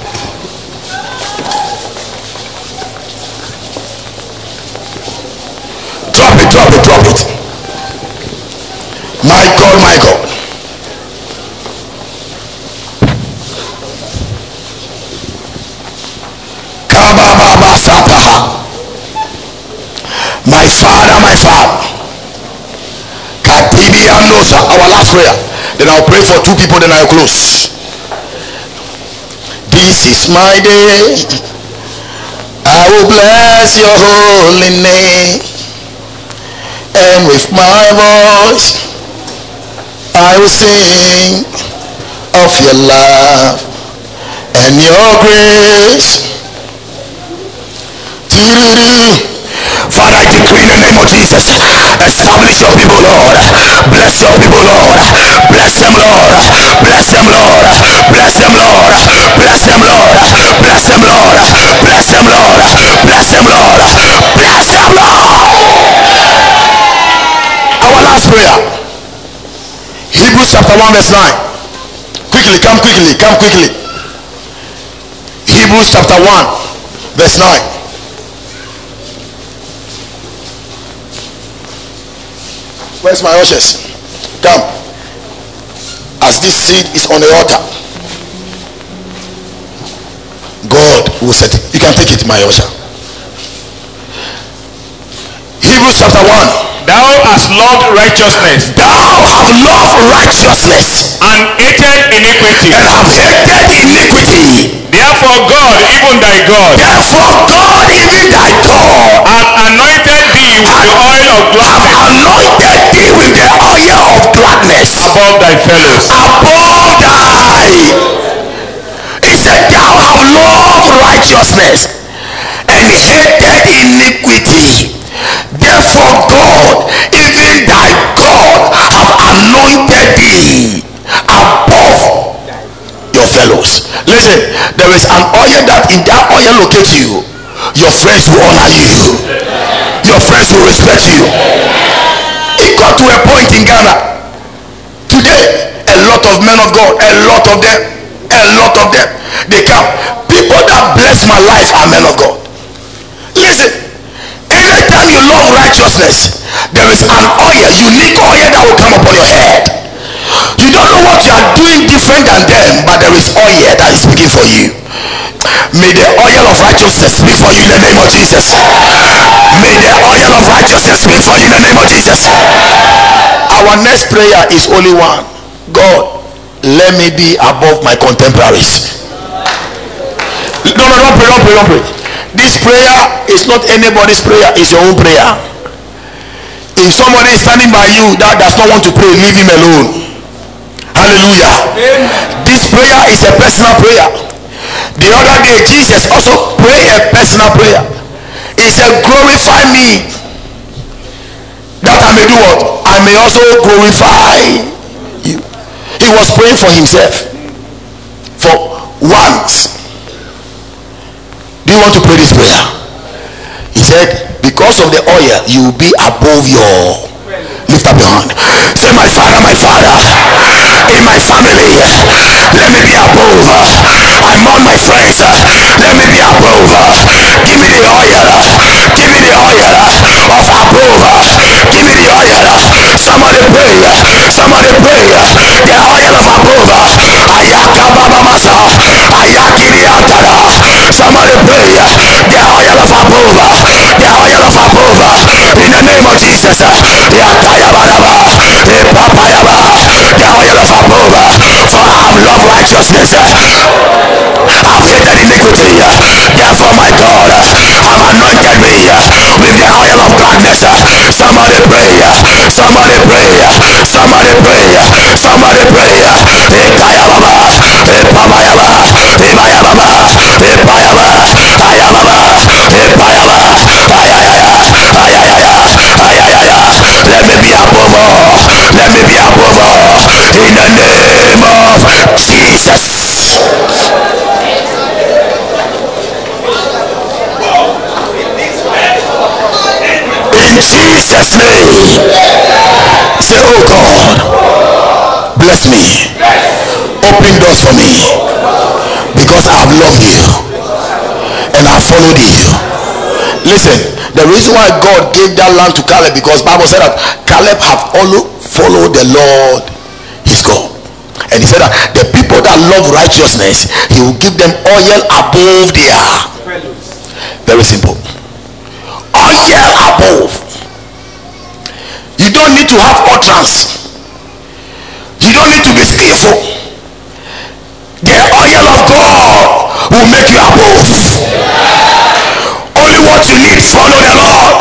Drop it, drop it, drop it. My God, my God. My Father, my Father. Our last prayer. Then I'll pray for 2 people, then I'll close. This is my day. I will bless your holy name. And with my voice, I will sing of your love and your grace. Father, I decree in the name of Jesus, establish your people, Lord. Bless your people, Lord. Bless them, Lord. Bless them, Lord. Bless them, Lord. Bless them, Lord. Bless them, Lord. Bless them, Lord. Bless them, Lord. Bless them, Lord. Our last prayer. Hebrews chapter 1 verse 9. Quickly, come quickly, come quickly. Hebrews chapter 1 verse 9. Where's my ushers? Come. As this seed is on the altar, God will set it. You can take it, my usher. Hebrews chapter 1. Thou hast loved righteousness. Thou have loved righteousness. And hated iniquity. And have hated iniquity. Therefore God, even thy God. Therefore God, even thy God. Hath anointed thee with the oil of gladness. Anointed thee with the oil of gladness. Above thy fellows. Above thy. He said, thou have loved righteousness and hated iniquity. Therefore God, even thy God, have anointed thee above your fellows. Listen, there is an oil that in that oil locates you. Your friends will honor you. Your friends will respect you. It got to a point in Ghana. Today, a lot of men of God, a lot of them, they come. People that bless my life are men of God. Listen, anytime you love righteousness, there is an oil, unique oil that will come upon your head. You don't know what you are doing different than them, but there is oil that is speaking for you. May the oil of righteousness speak for you in the name of Jesus. May the oil of righteousness speak for you in the name of Jesus. Our next prayer is only one. God, let me be above my contemporaries. No, don't pray. This prayer is not anybody's prayer, it's your own prayer. If somebody is standing by you that does not want to pray, leave him alone. Hallelujah. Amen. This prayer is a personal prayer. The other day Jesus also prayed a personal prayer. He said, glorify me that I may do what? I may also glorify you. He was praying for himself. For once. Do you want to pray this prayer? He said, because of the oil, you will be above your. Lift up your hand. Say, my Father, in my family, let me be above. Among my friends, let me be above. Give me the oil. Give me the oil of above. Give me the oil. Somebody pray. Somebody pray. The oil of above. Ayakababamasa. Ayakiriantara. Somebody pray. The oil of above. The oil of above. In the name of Jesus. Yatayabaraba. Epapayaba. The oil of above. For I have loved righteousness. I've hated iniquity. Somebody pray. Somebody pray. Somebody pray. Ekayababa. Epabayaba. Ebayababa. Epayaba. Ayababa. Epayaba. Ayayaya. Ayayaya. Ayayaya. Let me be above all. Let me be above all. In the name of Jesus. In Jesus' name. Say, oh God, bless me. Open doors for me. Because I have loved you. And I have followed you. Listen, the reason why God gave that land to Caleb, because Bible said that Caleb have all followed the Lord his God. And he said that the people that love righteousness, he will give them oil above their. Very simple. Oil above. You don't need to have utterance. You don't need to be skillful. The oil of God will make you above. Only what you need, follow the Lord.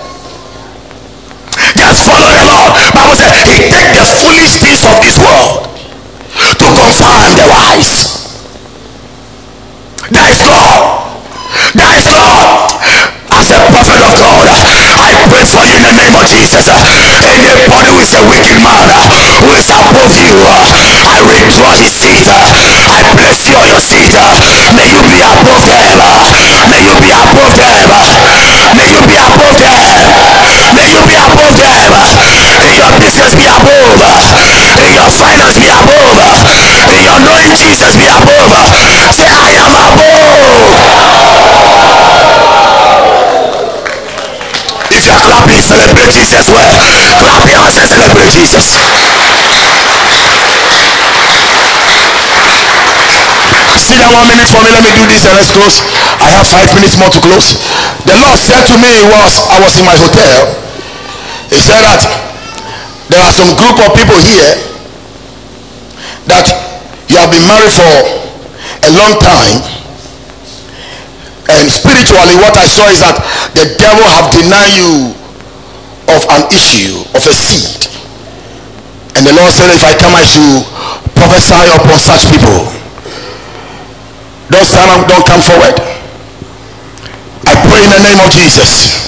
Just follow the Lord. Bible says he take the foolish things of this world to confound the wise. That is God. That is God. As a prophet of God, I pray for you in the name of Jesus. Anybody who is a wicked man, who is above you, I withdraw his seat. I bless you on your seat. May you be above them. May you be above them. May you be above them. May you be above them. In your business be above. In your finance be above. In your knowing Jesus be above. Say, I am above. If you are clapping, celebrate Jesus well. Clap your hands and celebrate Jesus. Sit down 1 minute for me. Let me do this and let's close. I have 5 minutes more to close. The Lord said to me I was in my hotel. He said that there are some group of people here that you have been married for a long time, and spiritually what I saw is that the devil have denied you of an issue, of a seed. And the Lord said, if I come, I should prophesy upon such people. Don't stand up, don't come forward. I pray in the name of Jesus.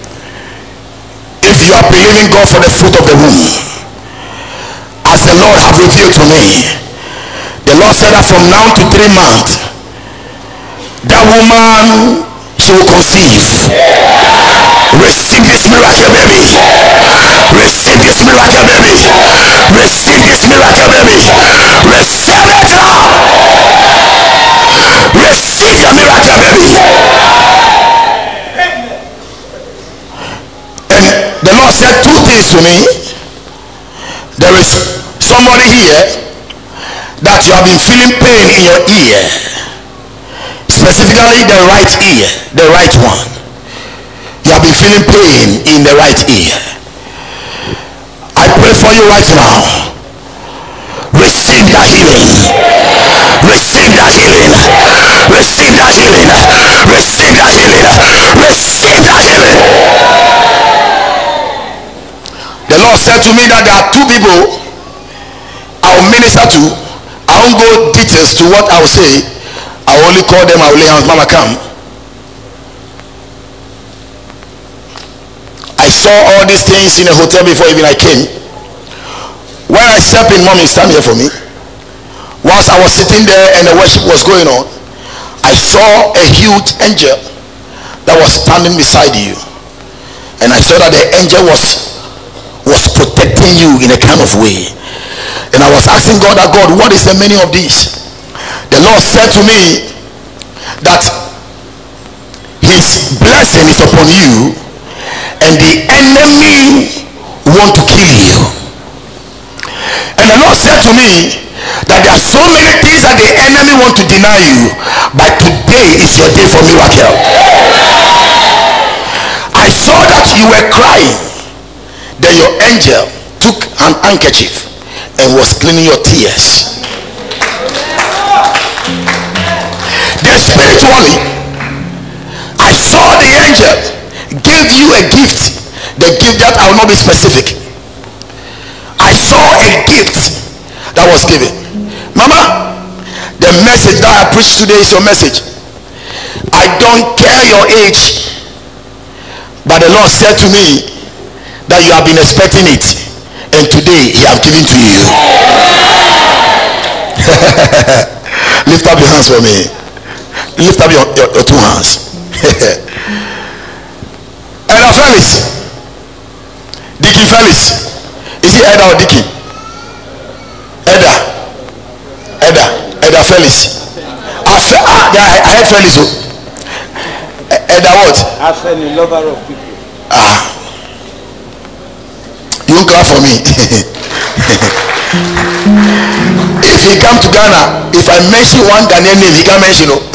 If you are believing God for the fruit of the womb, as the Lord have revealed to me, the Lord said that from now to 3 months, that woman, she will conceive. Receive this miracle, baby. Receive this miracle, baby. Receive this miracle, baby. Receive it now. Receive your miracle, baby. And the Lord said 2 things to me. There is somebody here that you have been feeling pain in your ear, specifically the right ear, the right one. You have been feeling pain in the right ear. I pray for you right now. Receive that healing. Receive that healing. Receive that healing. Receive that healing. Receive that healing. The Lord said to me that there are 2 people I will minister to. I won't go details to what I will say. I will only call them. I will lay hands. Mama, come. I saw all these things in a hotel before even I came. When I stepped in, Mommy, stand here for me. Whilst I was sitting there and the worship was going on, I saw a huge angel that was standing beside you. And I saw that the angel was protecting you in a kind of way. And I was asking God, God, what is the meaning of this? The Lord said to me that his blessing is upon you, and the enemy want to kill you. And the Lord said to me that there are so many things that the enemy want to deny you, but today is your day for miracle. I saw that you were crying. Then your angel took an handkerchief and was cleaning your tears. Then spiritually, I saw the angel give you a gift. The gift that I will not be specific. saw a gift that was given. Mama, the message that I preached today is your message. I don't care your age, but the Lord said to me that you have been expecting it, and today He has given to you. Lift up your hands for me. Lift up your two hands. Elder Felix, Dickie Felix. Is he Elder or Dickie? Elder Felix. I heard Felix. Elder what? Afeni, lover of people. You won't clap for me. If he come to Ghana, if I mention one Ghanaian name, he can mention it.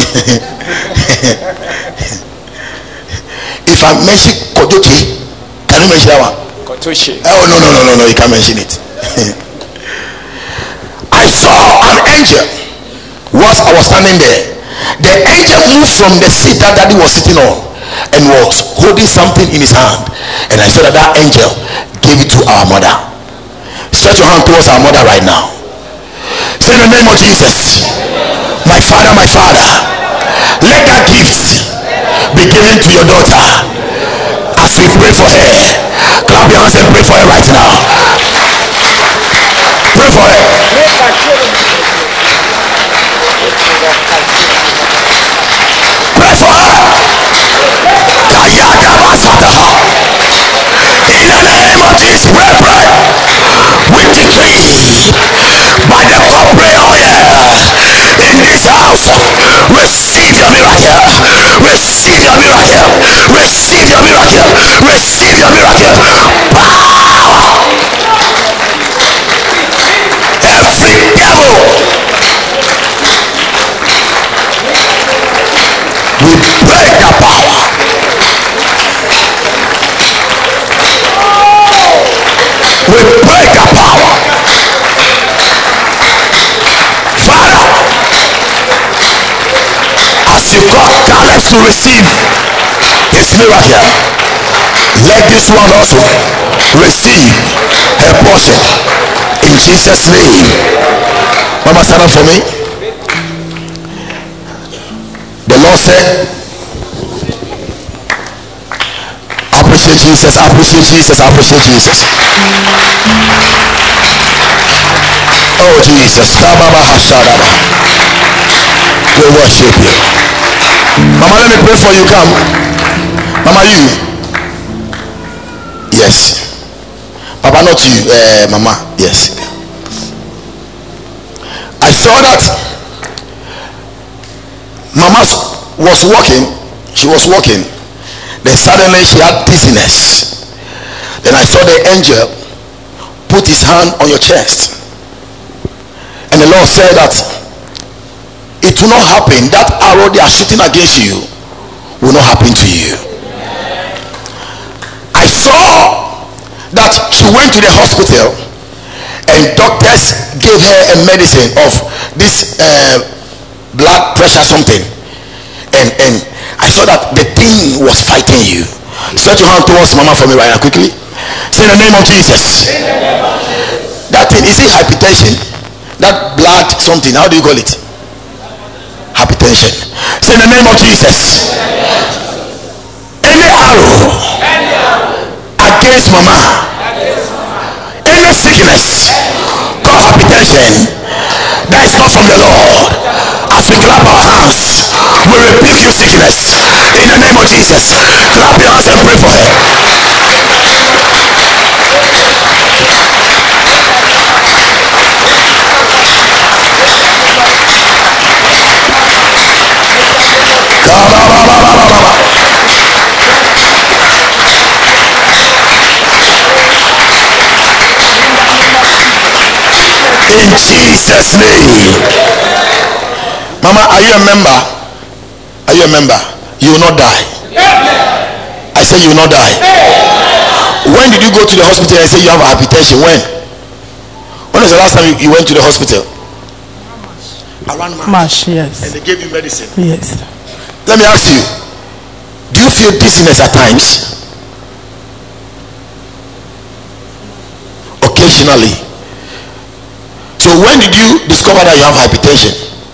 If I mention Kotochi, can you mention that one? Kotochi. Oh no, he can't mention it. I saw an angel whilst I was standing there. The angel moved from the seat that Daddy was sitting on and was holding something in his hand, and I saw that angel gave it to our mother. Stretch your hand towards our mother right now. Say in the name of Jesus, my father, let that gift be given to your daughter as we pray for her. Clap your hands and pray for her right now. Pray for her. Pray for her. In the name of Jesus, pray. We decree by the corporate oil in this house, receive your miracle. Receive your miracle. Receive your miracle. Receive your miracle. Power. Every devil, we break the power. We break the power. Father, as you got Caleb to receive his miracle, let this one also receive her portion in Jesus' name. Mama, stand up for me. The Lord said, appreciate Jesus, appreciate Jesus, appreciate Jesus. Oh Jesus, we worship you. Mama, let me pray for you. Come, Mama, you. Yes. Papa, not you. Mama, yes. I saw that Mama was walking. She was walking. Then suddenly she had dizziness. Then I saw the angel put his hand on your chest, and the Lord said that it will not happen. That arrow they are shooting against you will not happen to you. I saw that she went to the hospital and doctors gave her a medicine of this blood pressure something, and I saw that the thing was fighting you. Stretch your hand towards Mama for me right now quickly. Say in the name of Jesus. That thing, is it hypertension? That blood something, how do you call it? Hypertension. Say in the name of Jesus. Any arrow against Mama, any sickness called hypertension that is not from the Lord, as we clap our hands, we rebuke you sickness in the name of Jesus. Clap your hands and pray for her. In Jesus' name. Mama, are you a member? Are you a member? You will not die. I say you will not die. When did you go to the hospital and say you have hypertension? When was the last time you went to the hospital? Around March. Yes. And they gave you medicine. Yes. Let me ask you, do you feel dizziness at times? Occasionally. So when did you discover that you have hypertension?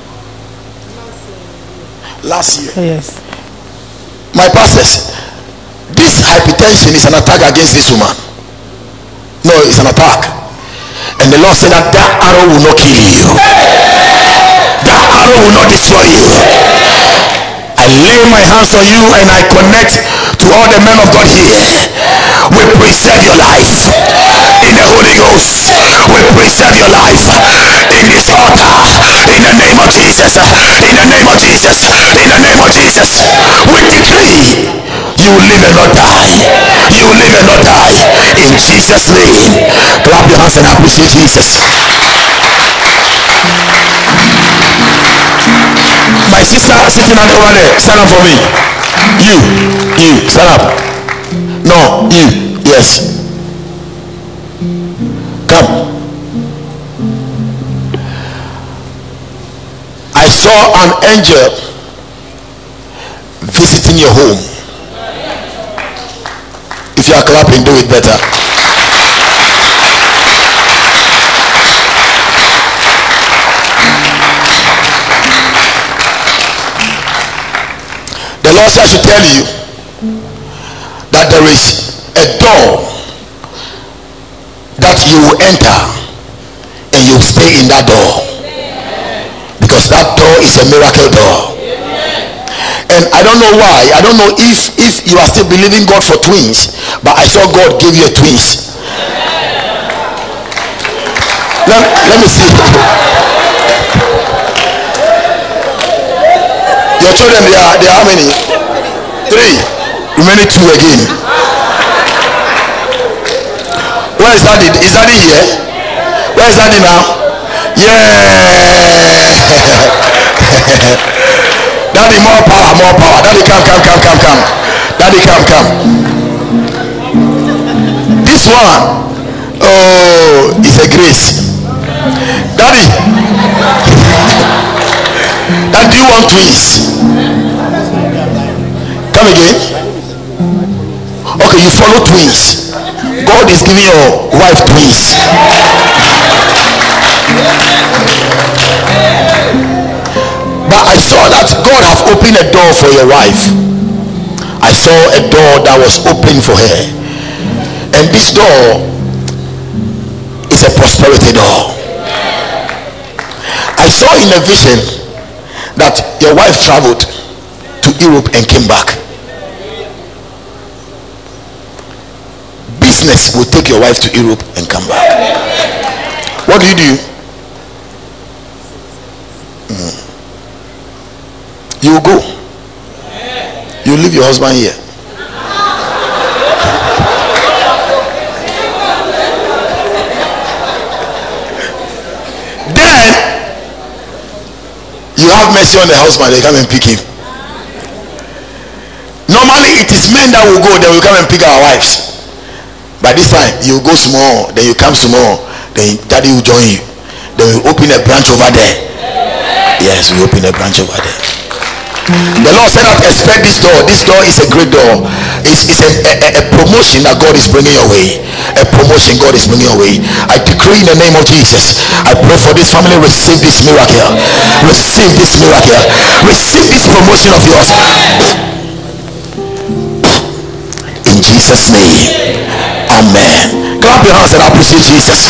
Last year. Yes. My pastors, this hypertension is an attack against this woman. No, it's an attack. And the Lord said that arrow will not kill you. That arrow will not destroy you. I lay my hands on you and I connect to all the men of God here. We preserve your life in the Holy Ghost. We preserve your life in this altar. In the name of Jesus. In the name of Jesus. In the name of Jesus. We decree you will live and not die. You will live and not die. In Jesus' name. Clap your hands and appreciate Jesus. My sister sitting over there, stand up for me. You, stand up. No, you, yes. Come. I saw an angel visiting your home. If you are clapping, do it better. The Lord says I should tell you that there is a door that you will enter and you will stay in that door, because that door is a miracle door. And I don't know why, I don't know if you are still believing God for twins, but I saw God give you a twins. Let me see. Your children, they are how many? 3. Remaining 2 again. Where is Daddy? Is Daddy here? Where is Daddy now? Yeah. Daddy, more power. Daddy, come. Daddy, come. This one, oh, is a grace. Daddy, do you want twins? Come again. Okay, you follow twins. God is giving your wife twins. But I saw that God have opened a door for your wife. I saw a door that was open for her, and this door is a prosperity door. I saw in a vision that your wife traveled to Europe and came back. Business will take your wife to Europe and come back. What do you do? You will go. You leave your husband here. Then you have mercy on the husband, they come and pick him. Normally it is men that will go, they will come and pick our wives. By this time you go small, then you come small, then Daddy will join you. Then we open a branch over there. Yes, we open a branch over there. The Lord said that expect this door. This door is a great door. It's a promotion that God is bringing your way. A promotion God is bringing your way. I decree in the name of Jesus, I pray for this family, receive this miracle. Receive this miracle. Receive this promotion of yours. In Jesus' name. Amen. Clap your hands and appreciate Jesus.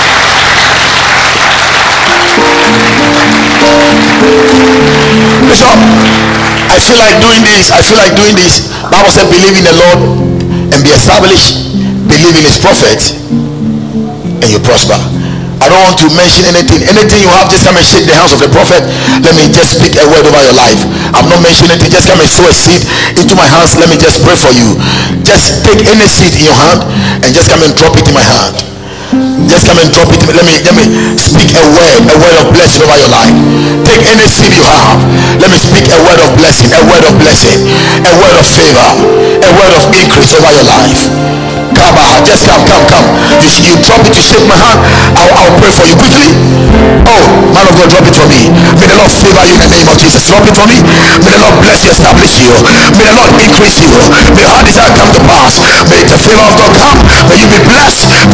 Bishop, I feel like doing this. Bible said believe in the Lord and be established. Believe in his prophets and you prosper. I don't want to mention anything you have. Just come and shake the hands of the prophet. Let me just speak a word over your life. I'm not mentioning anything. Just come and sow a seed into my hands. Let me just pray for you. Just take any seed in your hand and just come and drop it in my hand. Just come and drop it. Let me speak a word of blessing over your life. Take any seed you have. Let me speak a word of blessing, a word of blessing, a word of favor, a word of increase over your life. Just come. You drop it, you shake my hand. I'll pray for you quickly. Oh, man of God, drop it for me. May the Lord favor you in the name of Jesus. Drop it for me. May the Lord bless you, establish you. May the Lord increase you. May your heart desire come to pass. May the favor of God come. May you be blessed. May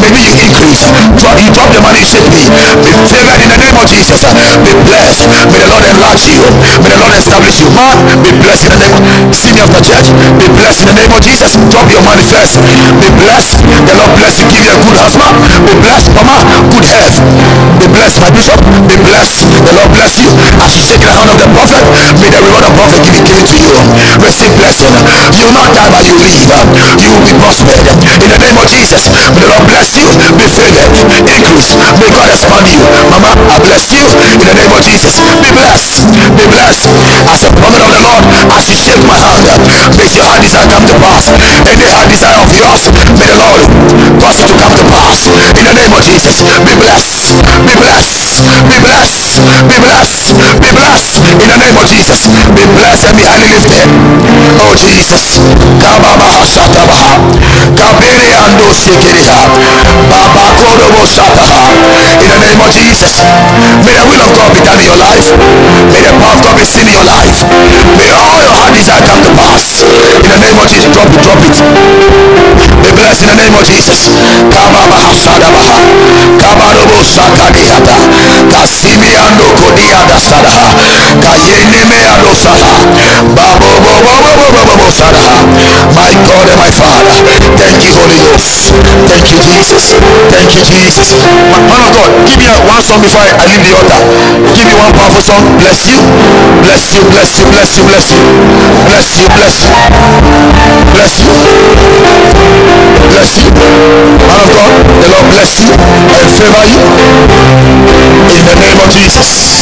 May you increase. You drop the money, shake me. Be favored in the name of Jesus. Be blessed. May the Lord enlarge you. May the Lord establish you. Man, be blessed in the name. Senior of the church, be blessed in the name of Jesus. Drop your money first. Be blessed. The Lord bless you. Give you a good husband. Be blessed, mama. Good health. Be blessed, my bishop. Be blessed. The Lord bless you. As you shake the hand of the prophet, may the reward of prophet give it to you. Receive blessing. You will not die, but you live. You will be prospered. In the name of Jesus, may the Lord bless you. Be favored. Increase. May God expand you. Mama, I bless you. In the name of Jesus, be blessed. Be blessed. As a prophet of the Lord, as you shake my hand, may your heart desire come to pass. Any heart desire of yours, may the Lord cause it to come to pass. In the name of Jesus, be blessed. Be blessed. Be blessed. Be blessed. Be blessed. In the name of Jesus, be blessed and be highly lifted. Oh Jesus. Kababaha Shatabaha. Kabiri Ando Sikiriha. Baba Korobo Shataha. In the name of Jesus, may the will of God be done in your life. May the power of God be seen in your life. May all your heart desire come to pass. In the name of Jesus, drop it, drop it. Be blessed in the name of Jesus. Kababaha Shadabaha. Kabarobo Shakadihata. Kasimi Ando Kodiada Sadaha. Kayeneme Ando Saha. Babo Bobo Sadaha. My God and my Father, thank you, Holy Ghost. Thank you, Jesus. Thank you, Jesus. Man of God, give me one song before I leave the altar. Give me one powerful song. Bless you. Bless you. Bless you. Bless you. Bless you. Bless you. Bless you. Bless you. Bless you. Man of God, the Lord bless you and favor you. In the name of Jesus.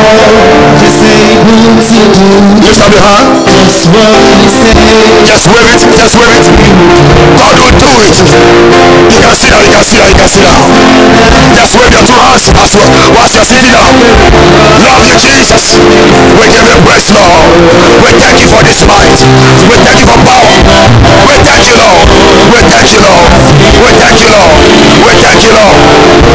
Lift up your hand. Just wave it. Just wave it. God will do it. You can sit down. You can sit down. You can sit down. Just wave your two hands as well whilst you're sitting down. Love you, Jesus. We give you praise, Lord. We thank you for this night. We thank you for power. We thank you, Lord. We thank you, Lord. We thank you, Lord. We thank you, Lord.